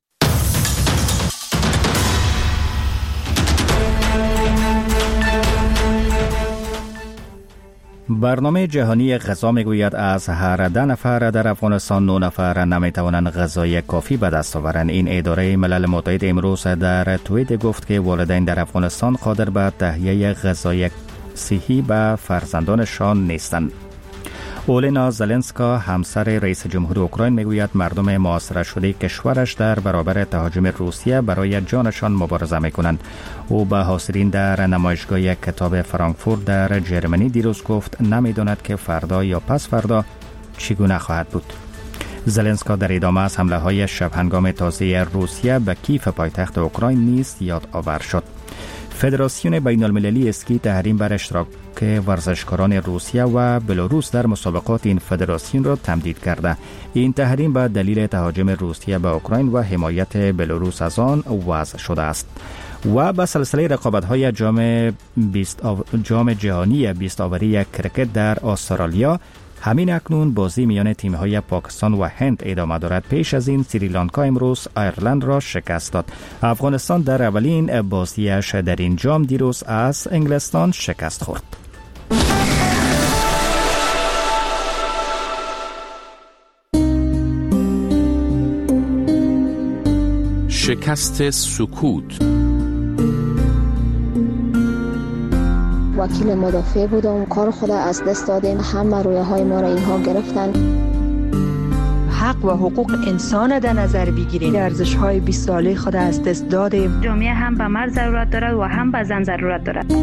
برنامه جهانی غذا میگوید از هر 10 نفر در افغانستان 9 نفر نمیتوانند غذای کافی به دست آورند. این اداره ملل متحد امروز در توییت گفت که والدین در افغانستان قادر به تهیه غذای صحی به فرزندانشان نیستند. اولینا زلنسکا همسر رئیس جمهور اوکراین میگوید مردم محاصره شده کشورش در برابر تهاجم روسیه برای جانشان مبارزه میکنند. او به حاضرین در نمایشگاه کتاب فرانکفورت در جرمنی دیروز گفت نمیداند که فردا یا پس فردا چگونه خواهد بود. زلنسکا در ادامه از حمله های شب هنگام تازه روسیه به کیف پایتخت اوکراین نیز یاد آور شد. فدراسیون بین المللی اسکی تحریم بر اشتراک ورزشکاران روسیه و بلاروس در مسابقات این فدراسیون را تمدید کرده. این تحریم به دلیل تهاجم روسیه به اوکراین و حمایت بلاروس از آن وضع شده است. و به سلسله رقابت‌های جام جهانی 20 آوری کرکت در استرالیا همین اکنون بازی میان تیم‌های پاکستان و هند ادامه دارد. پیش از این سریلانکا امروز آیرلند را شکست داد. افغانستان در اولین بازیش در این جام دیروز از انگلستان شکست خورد. شکست سکوت. وکیل مدافع بودم، کار خود از دست دادیم، همه رویه های ما را اینها گرفتن. حق و حقوق انسان در نظر بگیریم. ارزش های 20 ساله خود از دست دادیم. جامعه هم به مرد ضرورت دارد و هم به زن ضرورت دارد.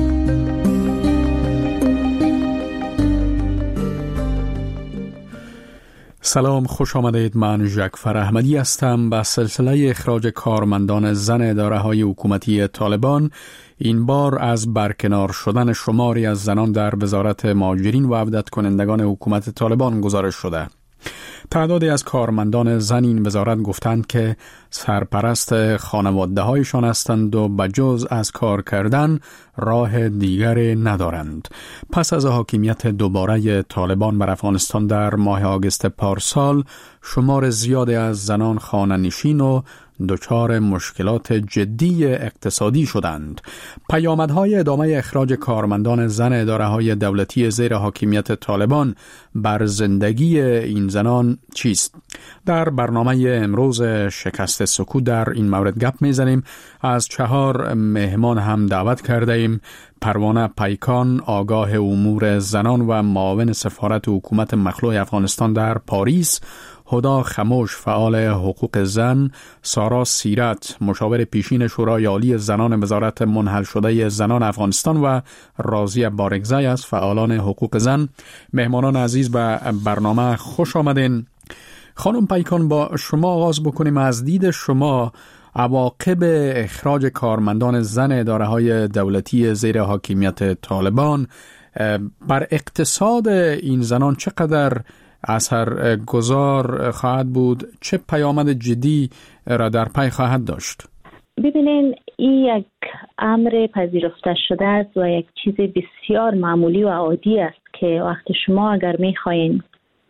سلام، خوش آمدید. من ژکفر احمدی هستم. به سلسله اخراج کارمندان زن اداره‌های حکومتی طالبان این بار از برکنار شدن شماری از زنان در وزارت مهاجرین و عودت کنندگان حکومت طالبان گزارش شده. تعدادی از کارمندان زن این وزارت گفتند که سرپرست خانواده هایشان هستند و بجز از کار کردن راه دیگری ندارند. پس از حاکمیت دوباره طالبان بر افغانستان در ماه آگوست پارسال، شمار زیادی از زنان خانه‌نشین و دچار مشکلات جدی اقتصادی شدند. پیامدهای ادامه اخراج کارمندان زن اداره‌های دولتی زیر حاکمیت طالبان بر زندگی این زنان چیست؟ در برنامه امروز شکست سکوت در این مورد گپ میزنیم. از 4 مهمان هم دعوت کرده ایم. پروانه پیکان، آگاه امور زنان و معاون سفارت حکومت مخلوع افغانستان در پاریس، هدا خموش، فعال حقوق زن، سارا سیرت، مشاور پیشین شورای عالی زنان وزارت منحل شده زنان افغانستان و راضیه بارگزای از فعالان حقوق زن. مهمانان عزیز به برنامه خوش آمدین. خانم پیکان، با شما آغاز بکنیم. از دید شما عواقب اخراج کارمندان زن اداره‌های دولتی زیر حاکمیت طالبان بر اقتصاد این زنان چقدر اثر گذار خواهد بود؟ چه پیامد جدی را در پی خواهد داشت؟ ببینین، این یک امر پذیرفته شده است و یک چیز بسیار معمولی و عادی است که وقتی شما اگر میخواین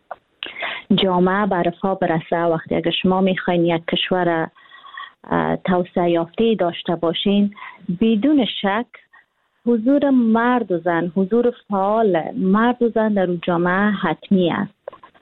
جامعه به رفاه برسه، وقتی اگر شما میخواین یک کشور توسعه یافته داشته باشین، بدون شک حضور مرد و زن، حضور فعال مرد و زن در اون جامعه حتمی است.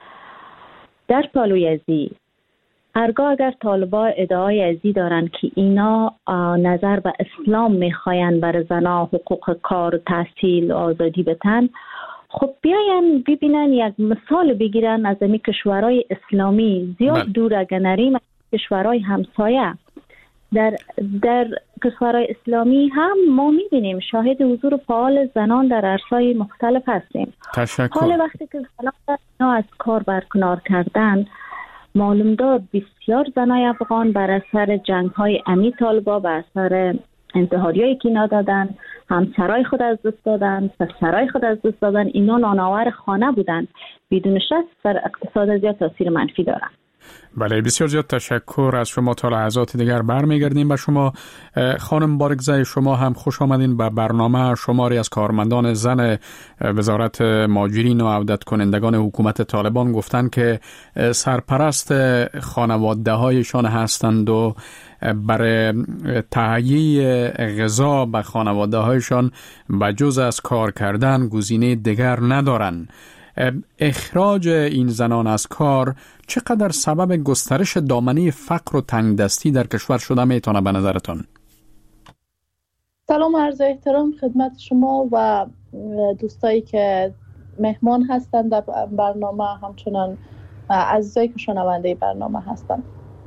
در پالوی ازی هرگاه اگر طالبا ادعای ازی دارن که اینا نظر به اسلام میخواین بر زنا حقوق کار و تحصیل و آزادی بتن، خب بیاین ببینن یک مثال بگیرن از این کشورهای اسلامی. زیاد دور اگه نریم از کشورهای همسایه. در کشورهای اسلامی هم ما میبینیم شاهد حضور فعال زنان در عرصه‌های مختلف هستیم. تشکر. حال وقتی که زنان از کار برکنار کردن، معلوم داد بسیار زنای افغان بر اثر جنگ‌های امی طالبا، بر اثر انتحاریایی که اینا دادن، همسرای خود از دست دادن، پسرای خود از دست دادن، اینا نانآور خانه بودن، بدون شک بر اقتصاد زیاد تاثیر منفی دارن. بله، بسیار زیاد تشکر از شما. تا لحظات دیگر برمیگردیم به شما. خانم بارگزای، شما هم خوش آمدین به برنامه. شماری از کارمندان زن وزارت مهاجرین و عودت کنندگان حکومت طالبان گفتند که سرپرست خانواده هایشان هستند و برای تهیه غذا به خانواده هایشان به جز از کار کردن گزینه دیگر ندارند. اخراج این زنان از کار چقدر سبب گسترش دامنه فقر و تنگدستی در کشور شده میتونه به نظرتون؟ سلام، عرض احترام خدمت شما و دوستایی که مهمان هستند در برنامه، همچنان عزیزایی که شنونده برنامه هستند.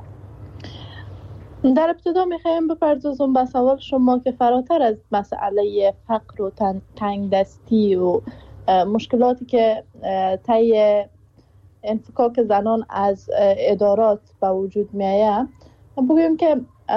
در ابتدا میخوایم بپردازم به سوال شما که فراتر از مسئله فقر و تنگدستی و مشکلاتی که طی انفکاک زنان از ادارات به وجود میآید، بگویم که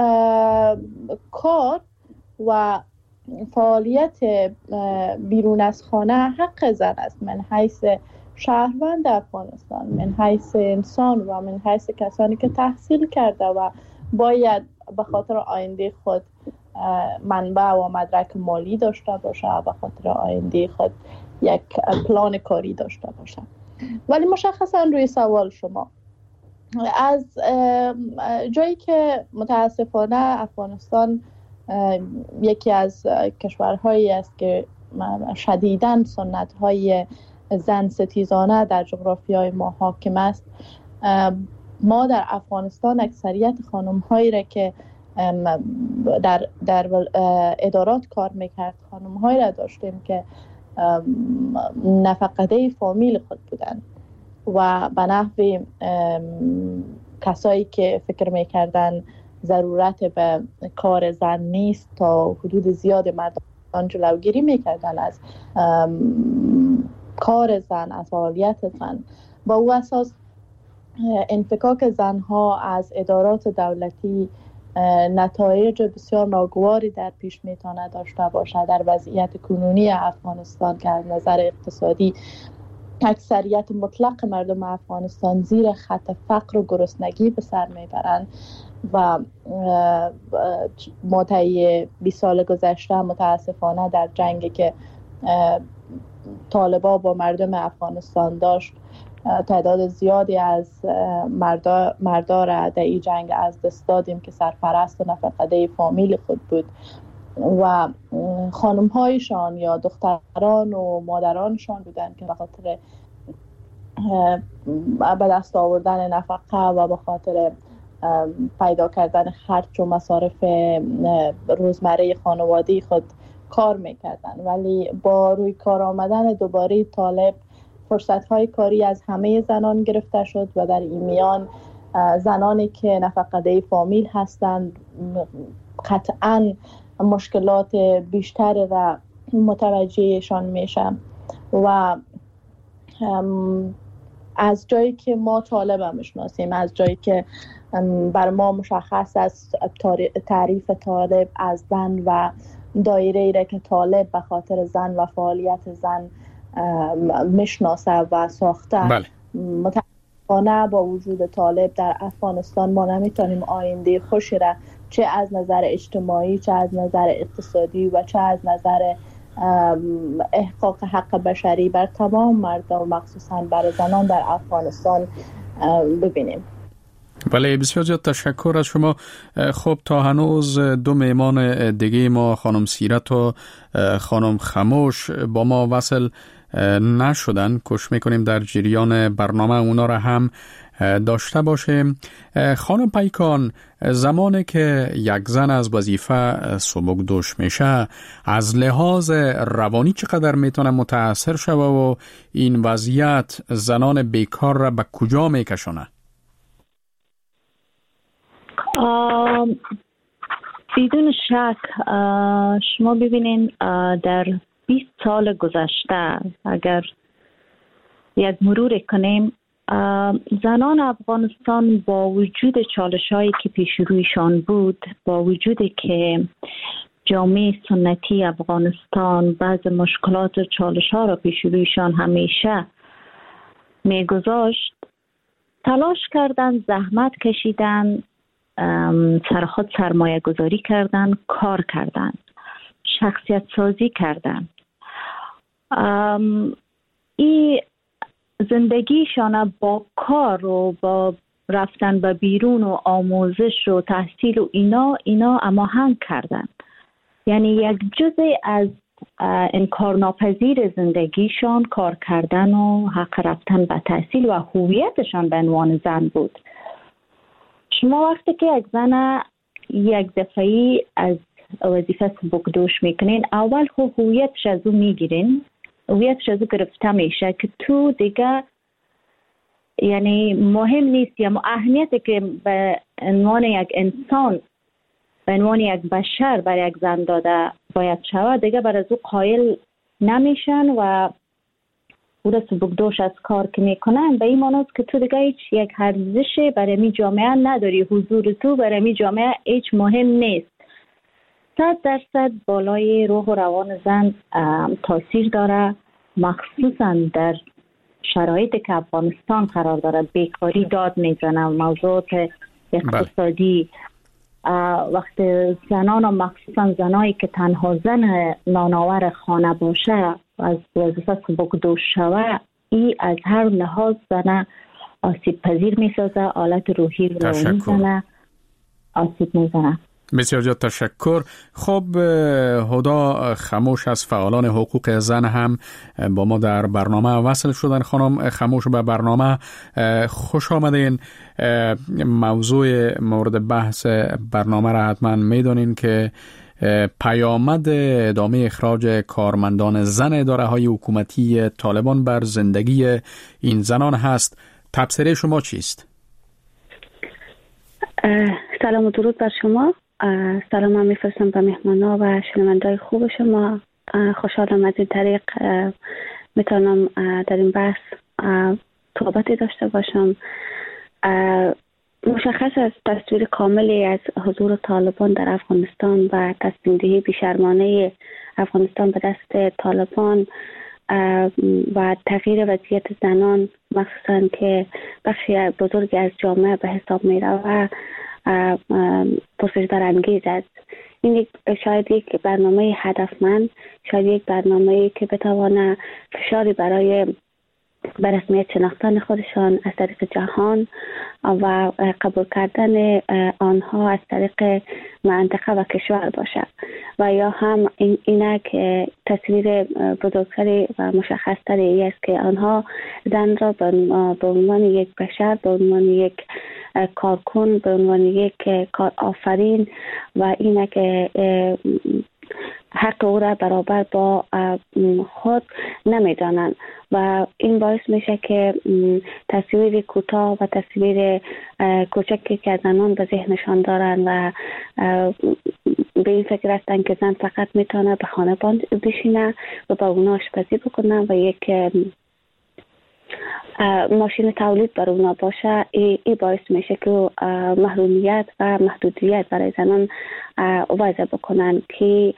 کار و فعالیت بیرون از خانه حق زن است، من حیث شهروند افغانستان، من حیث انسان و من حیث کسانی که تحصیل کرده و باید به خاطر آینده خود منبع و مدرک مالی داشته باشه، به خاطر آینده خود یک پلان کاری داشته باشه. ولی مشخصا روی سوال شما، از جایی که متاسفانه افغانستان یکی از کشورهایی است که شدیداً سنت‌های زن ستیزانه در جغرافیای ما حاکم است، ما در افغانستان اکثریت خانم‌هایی را که در ادارات کار میکرد، خانم‌هایی را داشتیم که نفقده فامیل خود بودن و به نحو کسایی که فکر میکردن ضرورت به کار زن نیست تا حدود زیاد مردان جلوگیری میکردن از کار زن، از فعالیت زن. با او اساس انفکاک زنها از ادارات دولتی نتایج بسیار ناگواری در پیش میتونه داشته باشه. در وضعیت کنونی افغانستان که از نظر اقتصادی اکثریت مطلق مردم افغانستان زیر خط فقر و گرسنگی به سر میبرند و ما طی 20 سال گذشته متاسفانه در جنگی که طالبان با مردم افغانستان داشت، تعداد زیادی از مردا را در این جنگ از دست دادیم که سرپرست و نفقده فامیل خود بود و خانم‌هایشان یا دختران و مادرانشان بودن که به خاطر به دست آوردن نفقه و به خاطر پیدا کردن خرج و مصارف روزمره خانوادی خود کار میکردن. ولی با روی کار آمدن دوباره طالب فرصت‌های کاری از همه زنان گرفته شد و در این میان زنانی که نفقده فامیل هستند قطعاً مشکلات بیشتر را متوجهشان میشم و از جایی که ما طالب هم میشناسیم، از جایی که بر ما مشخص از تعریف طالب از زن و دایره ای را که طالب به خاطر زن و فعالیت زن میشناسه و ساخته، متاسفانه با وجود طالب در افغانستان ما نمیتونیم آینده خوشی را چه از نظر اجتماعی، چه از نظر اقتصادی و چه از نظر احقاق حق بشری بر تمام مردم مخصوصا بر زنان در افغانستان ببینیم. بله، بسیار زیاد تشکر از شما. خب تا هنوز دو مهمان دیگه ما، خانم سیرت و خانم خموش، با ما وصل نشدن. کوشش میکنیم در جریان برنامه اونا را هم داشته باشه. خانم پیکان، زمانی که یک زن از وظیفه سبکدوش میشه، از لحاظ روانی چقدر میتونه متاثر شوه و این وضعیت زنان بیکار را به کجا میکشونه؟ بدون شک شما ببینین در 20 سال گذشته اگر یک مرور کنیم، زنان افغانستان با وجود چالش‌هایی که پیش رویشان بود، با وجودی که جامعه سنتی افغانستان بعض مشکلات و چالش‌ها را پیش رویشان همیشه می‌گذاشت، تلاش کردند، زحمت کشیدند، سر خود سرمایه گذاری کردن، کار کردن، شخصیت سازی کردن. این زندگیشان با کار و با رفتن به بیرون و آموزش و تحصیل و اینا هماهنگ کردن. یعنی یک جزء از انکارناپذیر زندگیشان کار کردن و حق رفتن به تحصیل و هویتشان به عنوان زن بود. شما وقتی که یک زن یک دفعی از وظیفه سبکدوش میکنین، اول هویتش از او میگیرین، هویتش از او گرفته میشه که تو دیگه یعنی مهم نیست، یا اهمیتی که به عنوان یک انسان، به عنوان یک بشر برای یک زن داده باید شود، دیگه بر از او قائل نمیشن و او را سبکدوش از کار که میکنن. به این معنی که تو دیگه هیچ یک ارزش برای می جامعه نداری، حضور تو برای می جامعه هیچ مهم نیست. 100% بالای روح و روان زن تاثیر داره، مخصوصا در شرایطی که افغانستان قرار داره. بیکاری داد میزنه، موضوعات اقتصادی، وقت زنان و مخصوصا زنایی که تنها زن نانآور خانه باشه از وظیفه سبکدوش شوه، ای از هر لحاظ زن آسیب پذیر میسازه، حالت روحی رو میزنه، آسیب میزنه. بسیار زیاد تشکر. خب هدا خموش از فعالان حقوق زن هم با ما در برنامه وصل شدن. خانم خموش، به برنامه خوش آمدین. موضوع مورد بحث برنامه را حتما میدونین که پیامد ادامه اخراج کارمندان زن اداره‌های حکومتی طالبان بر زندگی این زنان هست. تبصره شما چیست؟ سلام و درود بر شما. سلام هم میفرستم به مهمانا و شنونده‌های خوب شما. خوشحالم از این طریق میتونم در این بحث صحبتی داشته باشم. مشخص از تصویر کاملی از حضور طالبان در افغانستان و تصمیم گیری بی‌شرمانه افغانستان به دست طالبان و تغییر وضعیت زنان، مخصوصا که بخشی بزرگی از جامعه به حساب می رود، پرسش برانگیز است. این شاید یک برنامه هدفمند، شاید یک برنامه‌ای که بتواند فشاری برای به رسمیت شناختن خودشان از طریق جهان و قبول کردن آنها از طریق منطقه و کشور باشد، و یا هم اینه که تصویر بزرگتری و مشخصتری ای است که آنها زن را به عنوان یک بشر، به عنوان یک کارکن، به عنوان یک کار آفرین و اینه که حق او را برابر با خود نمیدانند و این باعث میشه که تصویر کوتاه و تصویر کوچکی که زنان به ذهنشان دارن و به این فکر هستن که زن فقط میتونه به خانه بشینه و با اونا آشپزی بکنه و یک ماشین تولید برای اونا باشه. این باعث میشه که محرومیت و محدودیت برای زنان وضع بکنن که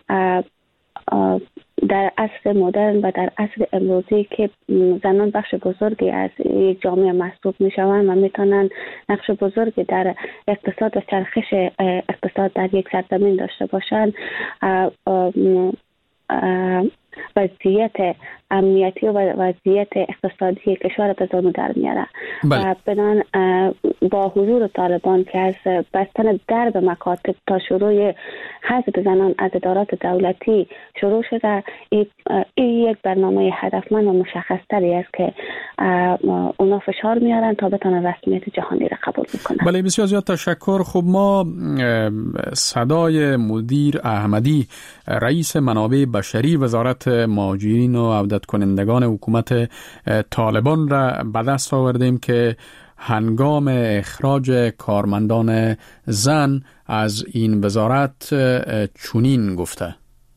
در عصر مدرن و در عصر امروزی که زنان بخش بزرگی از یک جامعه محسوب میشوند و میتونن نقش بزرگی در اقتصاد و چرخش اقتصاد در یک سرزمین داشته باشند، وضعیت امنیتی و وضعیت اقتصادی کشور به زانو در میاره. و بدان با حضور طالبان که از بستن درب مکاتب تا شروع حذف زنان از ادارات دولتی شروع شده، این یک برنامه هدفمند و مشخص‌تری است که اونا فشار میارن تا بتونن رسمیت جهانی را قبول بکنن. بله، بسیار زیاد تشکر. خب ما صدای مدیر احمدی، رئیس منابع بشری وزارت مهاجرین و عودت کنندگان حکومت طالبان را به دست آوردیم که هنگام اخراج کارمندان زن از این وزارت چنین گفته: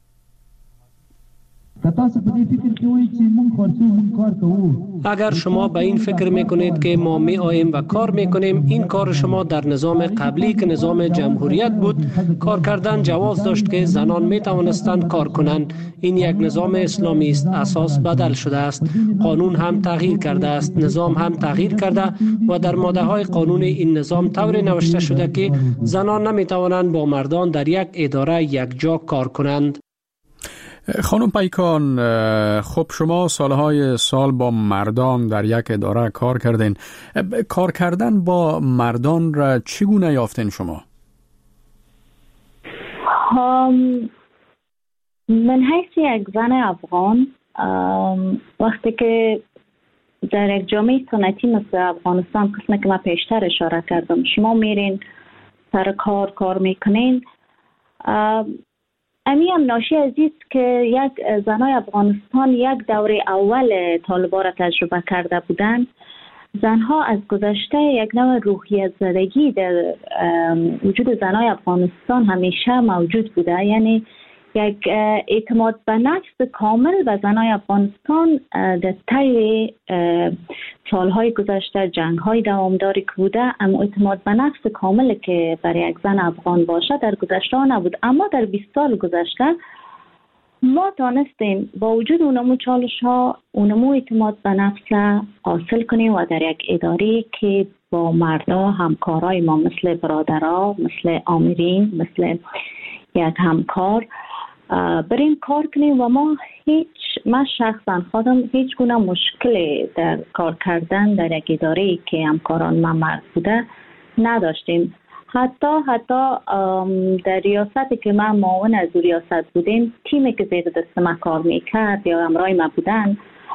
اگر شما به این فکر میکنید که ما می آییم و کار میکنیم، این کار شما در نظام قبلی که نظام جمهوریت بود کار کردن جواز داشت که زنان می توانستند کار کنند. این یک نظام اسلامی است، اساس بدل شده است، قانون هم تغییر کرده است، نظام هم تغییر کرده و در ماده های قانون این نظام طوری نوشته شده که زنان نمی توانند با مردان در یک اداره یک جا کار کنند. خانم پیکان، خب شما سالهای سال با مردان در یک اداره کار کردین. کار کردن با مردان را چگونه یافتین شما؟ من حیث یک زن افغان، وقتی که در یک جامعه سنتی مثل افغانستان، قسمی که من پیشتر اشاره کردم، شما میرین سر کار میکنین، امی هم ناشی از است که یک زنای افغانستان یک دوره اول طالبان را تجربه کرده بودند. زنها از گذشته یک نوع روحیت زدگی در وجود زنای افغانستان همیشه موجود بوده، یعنی یک اعتماد به نفس کامل به زنای افغانستان در طی سالهای گذشته، جنگ‌های دوامداری که بوده، اما اعتماد به نفس کامل که برای یک زن افغان باشه در گذشته نبود. اما در 20 سال گذشته ما تانستیم با وجود اونمو چالش‌ها، اونمو اعتماد به نفس حاصل کنیم و در یک اداره که با مردا همکارای ما مثل برادرها، مثل آمرین، مثل یک همکار بریم کار کنیم. و من شخصا خودم هیچ گونه مشکلی در کار کردن در یک اداره که همکاران من مرد بوده نداشتیم. حتی در ریاستی که من معاون از ریاست بودیم، تیمی که زیر دست من کار میکرد یا همراه من بودن،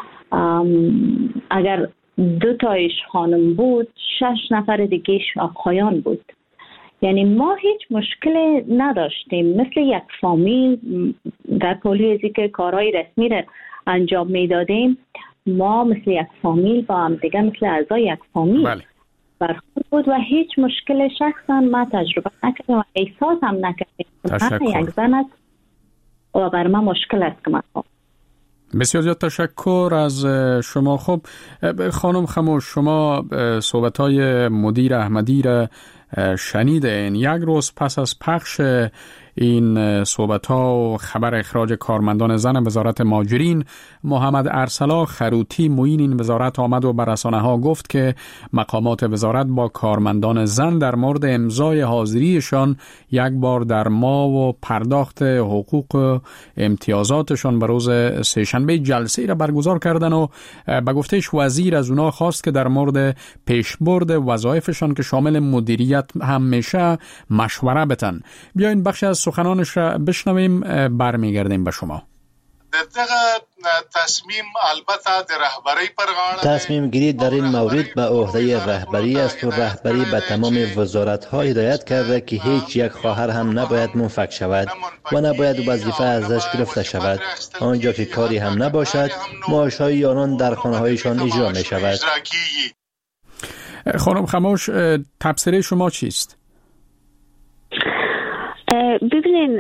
اگر 2 تایش خانم بود، 6 نفر دیگهش آقایان بود. یعنی ما هیچ مشکلی نداشتیم، مثل یک فامیل در پولیسی که کارهای رسمی را انجام میدادیم، ما مثل یک فامیل با هم دیگه، مثل اعضای یک فامیل برخورد بود و هیچ مشکل شخصا ما تجربه نکردیم و احساس هم نکردیم. من یک زن است و بر من مشکل است که من بسیار زیاد تشکر از شما. خب خانم خموش، شما صحبت‌های مدیر احمدی را شنیدین. یک روز پس از پخش این صحبت‌ها و خبر اخراج کارمندان زن وزارت مهاجرین، محمد ارسلا خروتی معین این وزارت آمد و به رسانه‌ها گفت که مقامات وزارت با کارمندان زن در مورد امضای حاضریشان یک بار در ماه و پرداخت حقوق و امتیازاتشان به روز سه‌شنبه جلسه را برگزار کردن و به گفتهش وزیر از اونا خواست که در مورد پیشبرد وظایفشان که شامل مدیریت هم میشه مشوره بتن. بیاین بخش از سخنانش را بشنویم، برمیگردیم به شما. تصمیم البته در رهبری تصمیم گیری در این مورد به عهده رهبری است و رهبری به تمام وزارت‌ها هدایت کرده که هیچ یک خواهر هم نباید منفک شود و نباید وظیفه ازش گرفته شود. آنجا که کاری هم نباشد، معاشهای آنان در خانه‌هایشان اجرا می شود. خانم خموش، تبصره شما چیست؟ ببینین،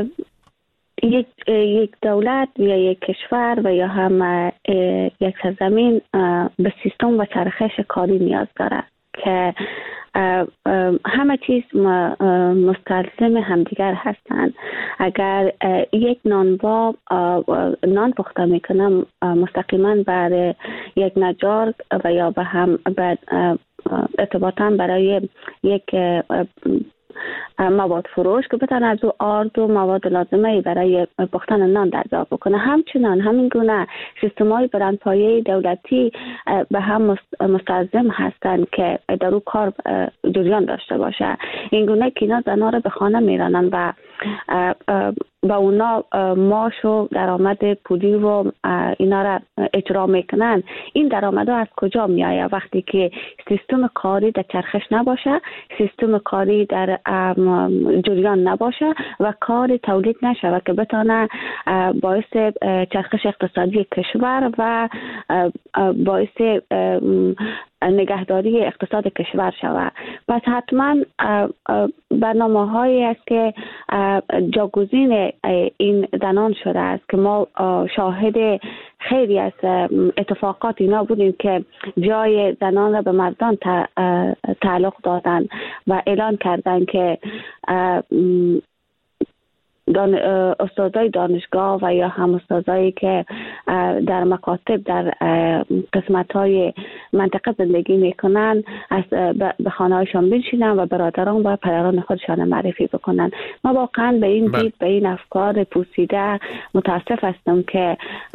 یک دولت یا یک کشور و یا هم یک سرزمین به سیستم و چرخش کاری نیاز داره که همه چیز مستلزم همدیگر هستند. اگر یک نانوا نان پخته میکنه، مستقیما بر یک نجار و یا به هم ارتباطاً برای یک مواد فروش که بتونه از او آرد و مواد لازمه برای پختن نان دریافت بکنه. همچنان همین گونه سیستم‌های برندپایه دولتی به هم مستلزم هستند که در او کار جریان داشته باشه. این گونه که اینا زنها را به خانه میرانن و با اونا معاش و درآمد پولی و اینا را اجرا میکنن. این درآمدها از کجا میآید وقتی که سیستم کاری در چرخش نباشه، سیستم کاری در جریان نباشه و کار تولید نشه که بتونه باعث چرخش اقتصادی کشور و باعث نگهداری اقتصاد کشور شود. پس حتما برنامه هایی است که جاگزین این زنان شده است که ما شاهد خیلی از اتفاقات اینا بودیم که جای زنان را به مردان تعلق دادن و اعلان کردن که استادای دانشگاه و یا هم استادایی که در مکاتب در قسمت‌های منطقه زندگی میکنن از به خانه‌هایشان بنشینن و برادران و پدران خودشان معرفی بکنن. ما واقعا به این دید به این افکار پوسیده متاسف هستم که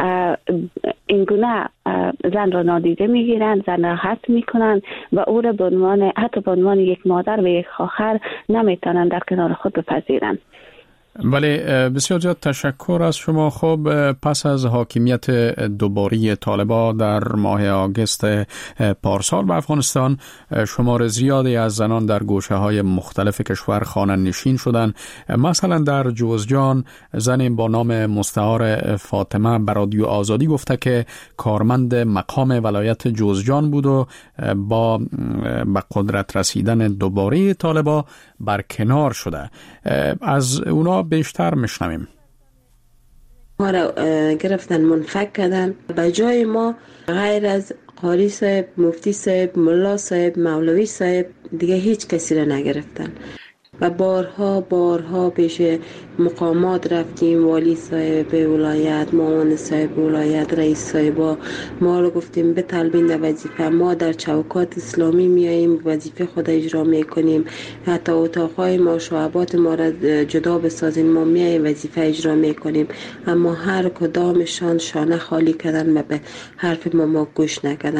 این گونه زن را نادیده میگیرن، زن را حذف میکنن و او را حتی به عنوان یک مادر و یک خواهر نمیتونن در کنار خود بپذیرن. بله، بسیار زیاد تشکر از شما. خب پس از حاکمیت دوباره طالبان در ماه آگوست پارسال به افغانستان، شمار زیادی از زنان در گوشه‌های مختلف کشور خانه نشین شدند. مثلا در جوزجان زنی با نام مستعار فاطمه به رادیو آزادی گفته که کارمند مقام ولایت جوزجان بود و با به قدرت رسیدن دوباره طالبان برکنار شده. از اونا بیشتر میشنویم. ما را گرفتن، منفک کردن. به جای ما غیر از قاری صاحب، مفتی صاحب، ملا صاحب، مولوی صاحب دیگه هیچ کسی را نگرفتن و بارها پیش مقامات رفتیم، والی صاحب ولایت، معاون صاحب ولایت، رئیس صاحبا. ما رو گفتیم بطلبین در وظیفه. ما در چوکات اسلامی میاییم، وظیفه خود اجرا میکنیم. حتی اتاقهای ما، شعبات ما را جدا بسازین، ما میاییم وظیفه اجرا میکنیم. اما هر کدامشان شانه خالی کردن و به حرف ما گوش نکردن.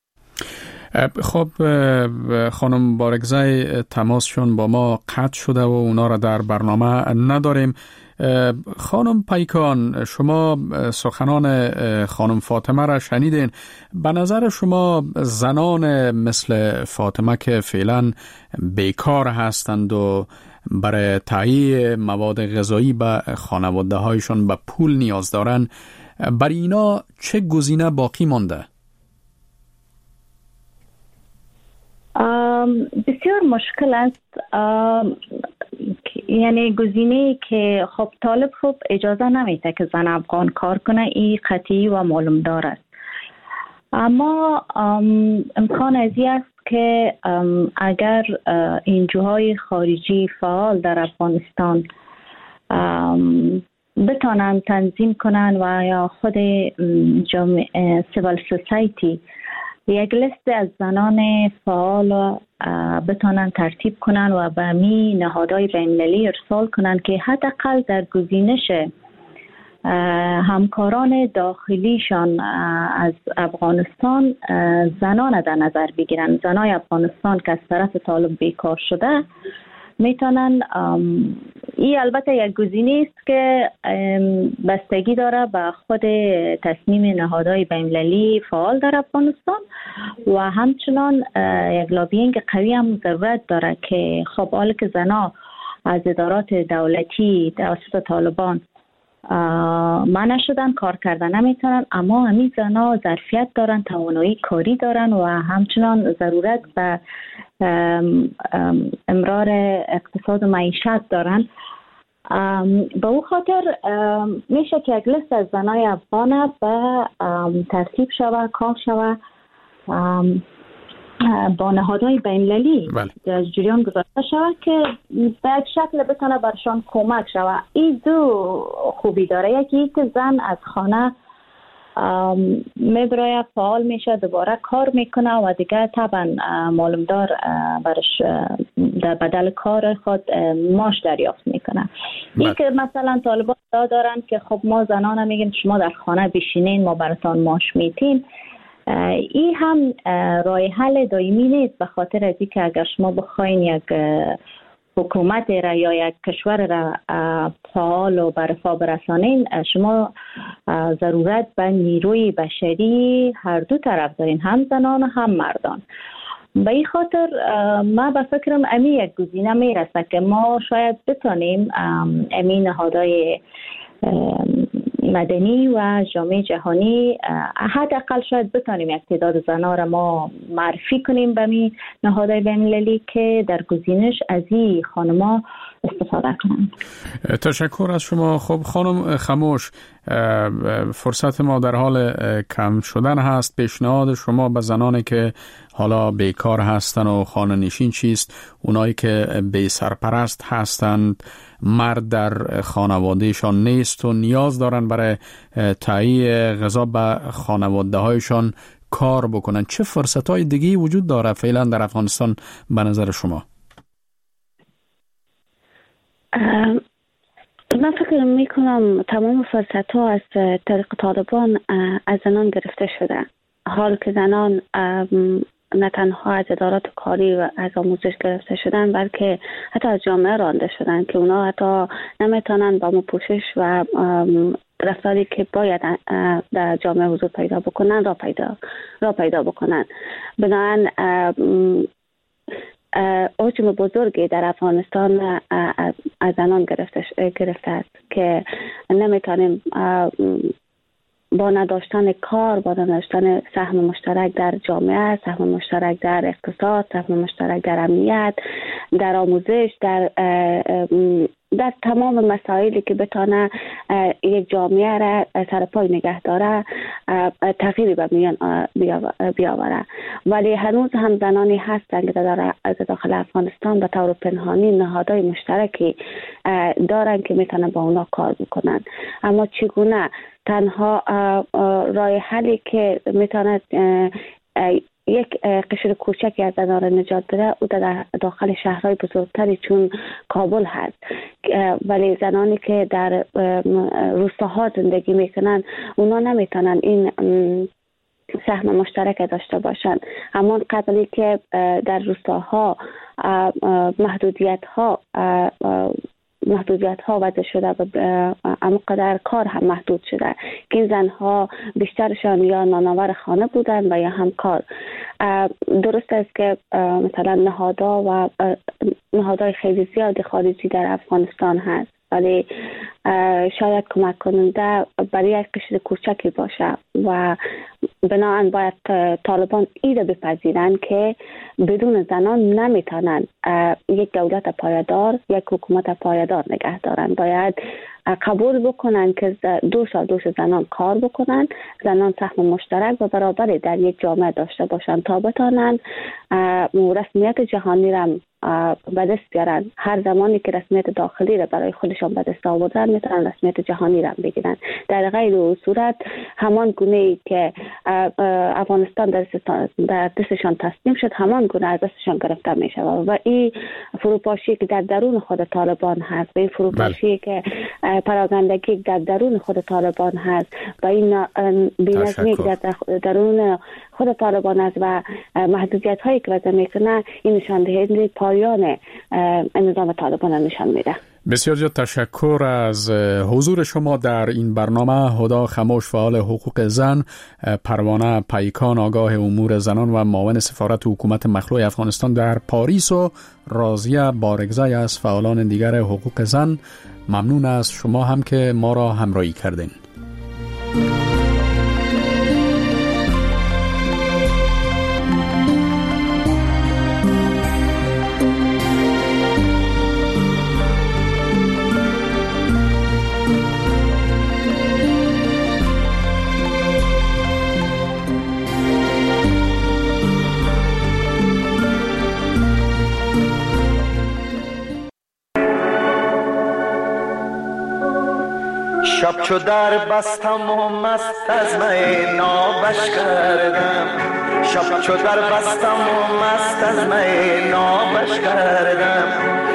خب خانم بارگزای، تماسشون با ما قطع شده و اونا را در برنامه نداریم. خانم پیکان، شما سخنان خانم فاطمه را شنیدین. به نظر شما زنان مثل فاطمه که فعلا بیکار هستند و برای تهیه مواد غذایی به خانواده هایشون به پول نیاز دارن، برای اینا چه گزینه باقی مانده؟ بسیار مشکل است. یعنی گزینه‌ای که خب طالب خب اجازه نمیده که زن افغان کار کنه، این قطعی و معلوم دار است. اما امکان ازی است که اگر NGOهای خارجی فعال در افغانستان بتانند تنظیم کنن و یا خود جامعه سیویل سوسایتی یک لیست از زنان فعال بتانن ترتیب کنن و به می نهادهای بین‌المللی ارسال کنن که حداقل در گزینش همکاران داخلیشان از افغانستان زنان در نظر بگیرن. زنای افغانستان که از طرف طالب بیکار شده میتونن، این البته یک گزینه است که بستگی داره به خود تصمیم نهادهای بین‌المللی فعال در افغانستان و همچنان یک لابینگ قوی هم ضرورت داره که خب حالا که زنا از ادارات دولتی توسط طالبان منع شدن، کار کردن نمیتونن، اما همین زنا ظرفیت دارن، توانایی کاری دارن و همچنان ضرورت به امرار اقتصاد و معیشت دارن. به او خاطر میشه که یک لیست از زنای افغان به ترتیب شود، کار شود، با نهادهای بین‌المللی از جریان گذاشته شود که به یک شکل بتونه برشان کمک شود. این دو خوبی داره، یکی که زن از خانه میبره فعال میشه، دوباره کار میکنه و دیگه طبعا معلومدار برش در بدل کار خود معاش دریافت میکنه. این که مثلا طالبان دارن که خب ما زنان میگیم شما در خانه بشینین ما براتان معاش میتیم، این هم راه حل دائمی نیست، به خاطر از اینکه اگر شما بخواین یک حکومت را یا یک کشور را فعال و برپا برسانین، شما ضرورت به نیروی بشری هر دو طرف دارین، هم زنان و هم مردان. به این خاطر ما به فکرم امی یک گزینه میرسه که ما شاید بتانیم امی نهادهای مدنی و جامعه جهانی حداقل شاید بتانیم یک تعداد زنان را ما معرفی کنیم به می نهادهای بین‌المللی که در گزینش از این خانم‌ها استفاده کنند. تشکر از شما. خب خانم خموش، فرصت ما در حال کم شدن هست. پیشنهاد شما به زنانی که حالا بیکار هستند و خانه نشین چیست؟ اونایی که بی سرپرست هستند، مرد در خانوادهشان نیست و نیاز دارن برای تهیه غذا به خانواده هایشان کار بکنن، چه فرصت های دیگه وجود داره فعلا در افغانستان به نظر شما؟ من فکر میکنم تمام فرصت ها از طریق طالبان از زنان گرفته شده. حال که زنان نه تنها از ادارات کاری و از آموزش گرفته شدن، بلکه حتی از جامعه رانده شدن که اونا حتی نمیتونن با پوشش و رفتاری که باید در جامعه حضور پیدا بکنن را پیدا بکنن. بنابراین حجم بزرگی در افغانستان از زنان گرفته است که نمیتونیم با نداشتن کار، با نداشتن سهم مشترک در جامعه، سهم مشترک در اقتصاد، سهم مشترک در امنیت، در آموزش، در تمام مسائلی که بتانه یک جامعه را سرپای نگه داره تغییری به میان بیاوره. ولی هنوز هم زنانی هستند که در داخل افغانستان به طور پنهانی نهادهای مشترکی دارن که میتونن با اونا کار بکنن. اما چگونه؟ تنها راه حلی که میتونه یک قشر کوچکی از زنان را نجات بده او در داخل شهرهای بزرگتری چون کابل هست. ولی زنانی که در روستاها زندگی میکنن اونا نمیتونن این سهم مشترک داشته باشند. همان قبلی که در روستاها محدودیت ها وضع شده و اما قدر کار هم محدود شده که این زنها بیشترشان یا نانآور خانه بودن و یا هم کار. درست است که مثلا نهادهای خیلی زیاد خارجی در افغانستان هست، ولی شاید کمک کننده برای یک قشر کوچکی باشه و بنابراین باید طالبان ایده بپذیرند که بدون زنان نمیتونن یک دولت پایدار، یک حکومت پایدار نگه دارن. باید قبول بکنن که دوش زنان کار بکنن، زنان سهم مشترک و برابری در یک جامعه داشته باشن تا بتانن رسمیت جهانی را به دست بیارن. هر زمانی که رسمیت داخلی را برای خودشان به دست آوردن میتونن رسمیت جهانی را بگیرن. در غیر او صورت همان گونه‌ای که افغانستان در دستشان تسلیم شد، همان گونه از دستشان گرفته میشه و این فروپاشی که در درون خود طالبان هست و این فروپاشی که پراگندگی در درون خود طالبان هست و این بی‌نظمی که در درون خود طالبان است و محدودیت هایی که وضع میکنه، این نشان دهنده پایان نظام طالبان نشان میده. بسیار زیاد تشکر از حضور شما در این برنامه. هدا خموش، فعال حقوق زن، پروانه پیکان، آگاه امور زنان و معاون سفارت حکومت مخلوع افغانستان در پاریس و راضیه بارگزای از فعالان دیگر حقوق زن. ممنون از شما هم که ما را همراهی کردین. شب چو در بستم و مست از می نابش کردم، شب چو در بستم و مست از می نابش کردم.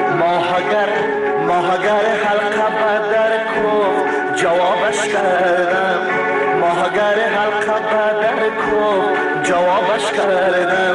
ماهگر حلقه بدر کو جوابش کردم، ماهگر حلقه بدر کو جوابش کردم.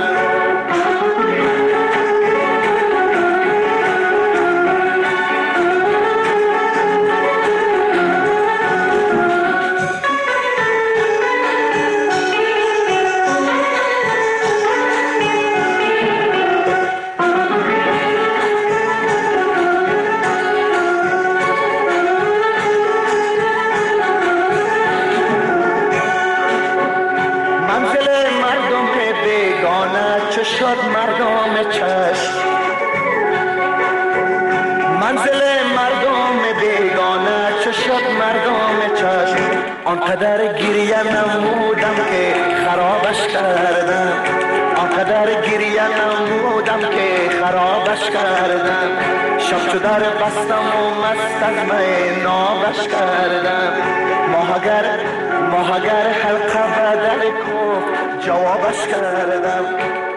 شد مردم چشم، منزل مردم بیگانه چه شد مردم چشم. آنقدر گریه نمودم که خرابش کردم، آنقدر گریه نمودم که خرابش کردم. شب چو در بستم و مست از می نابش کردم. ماهگر حلقه بدر کو جوابش کردم.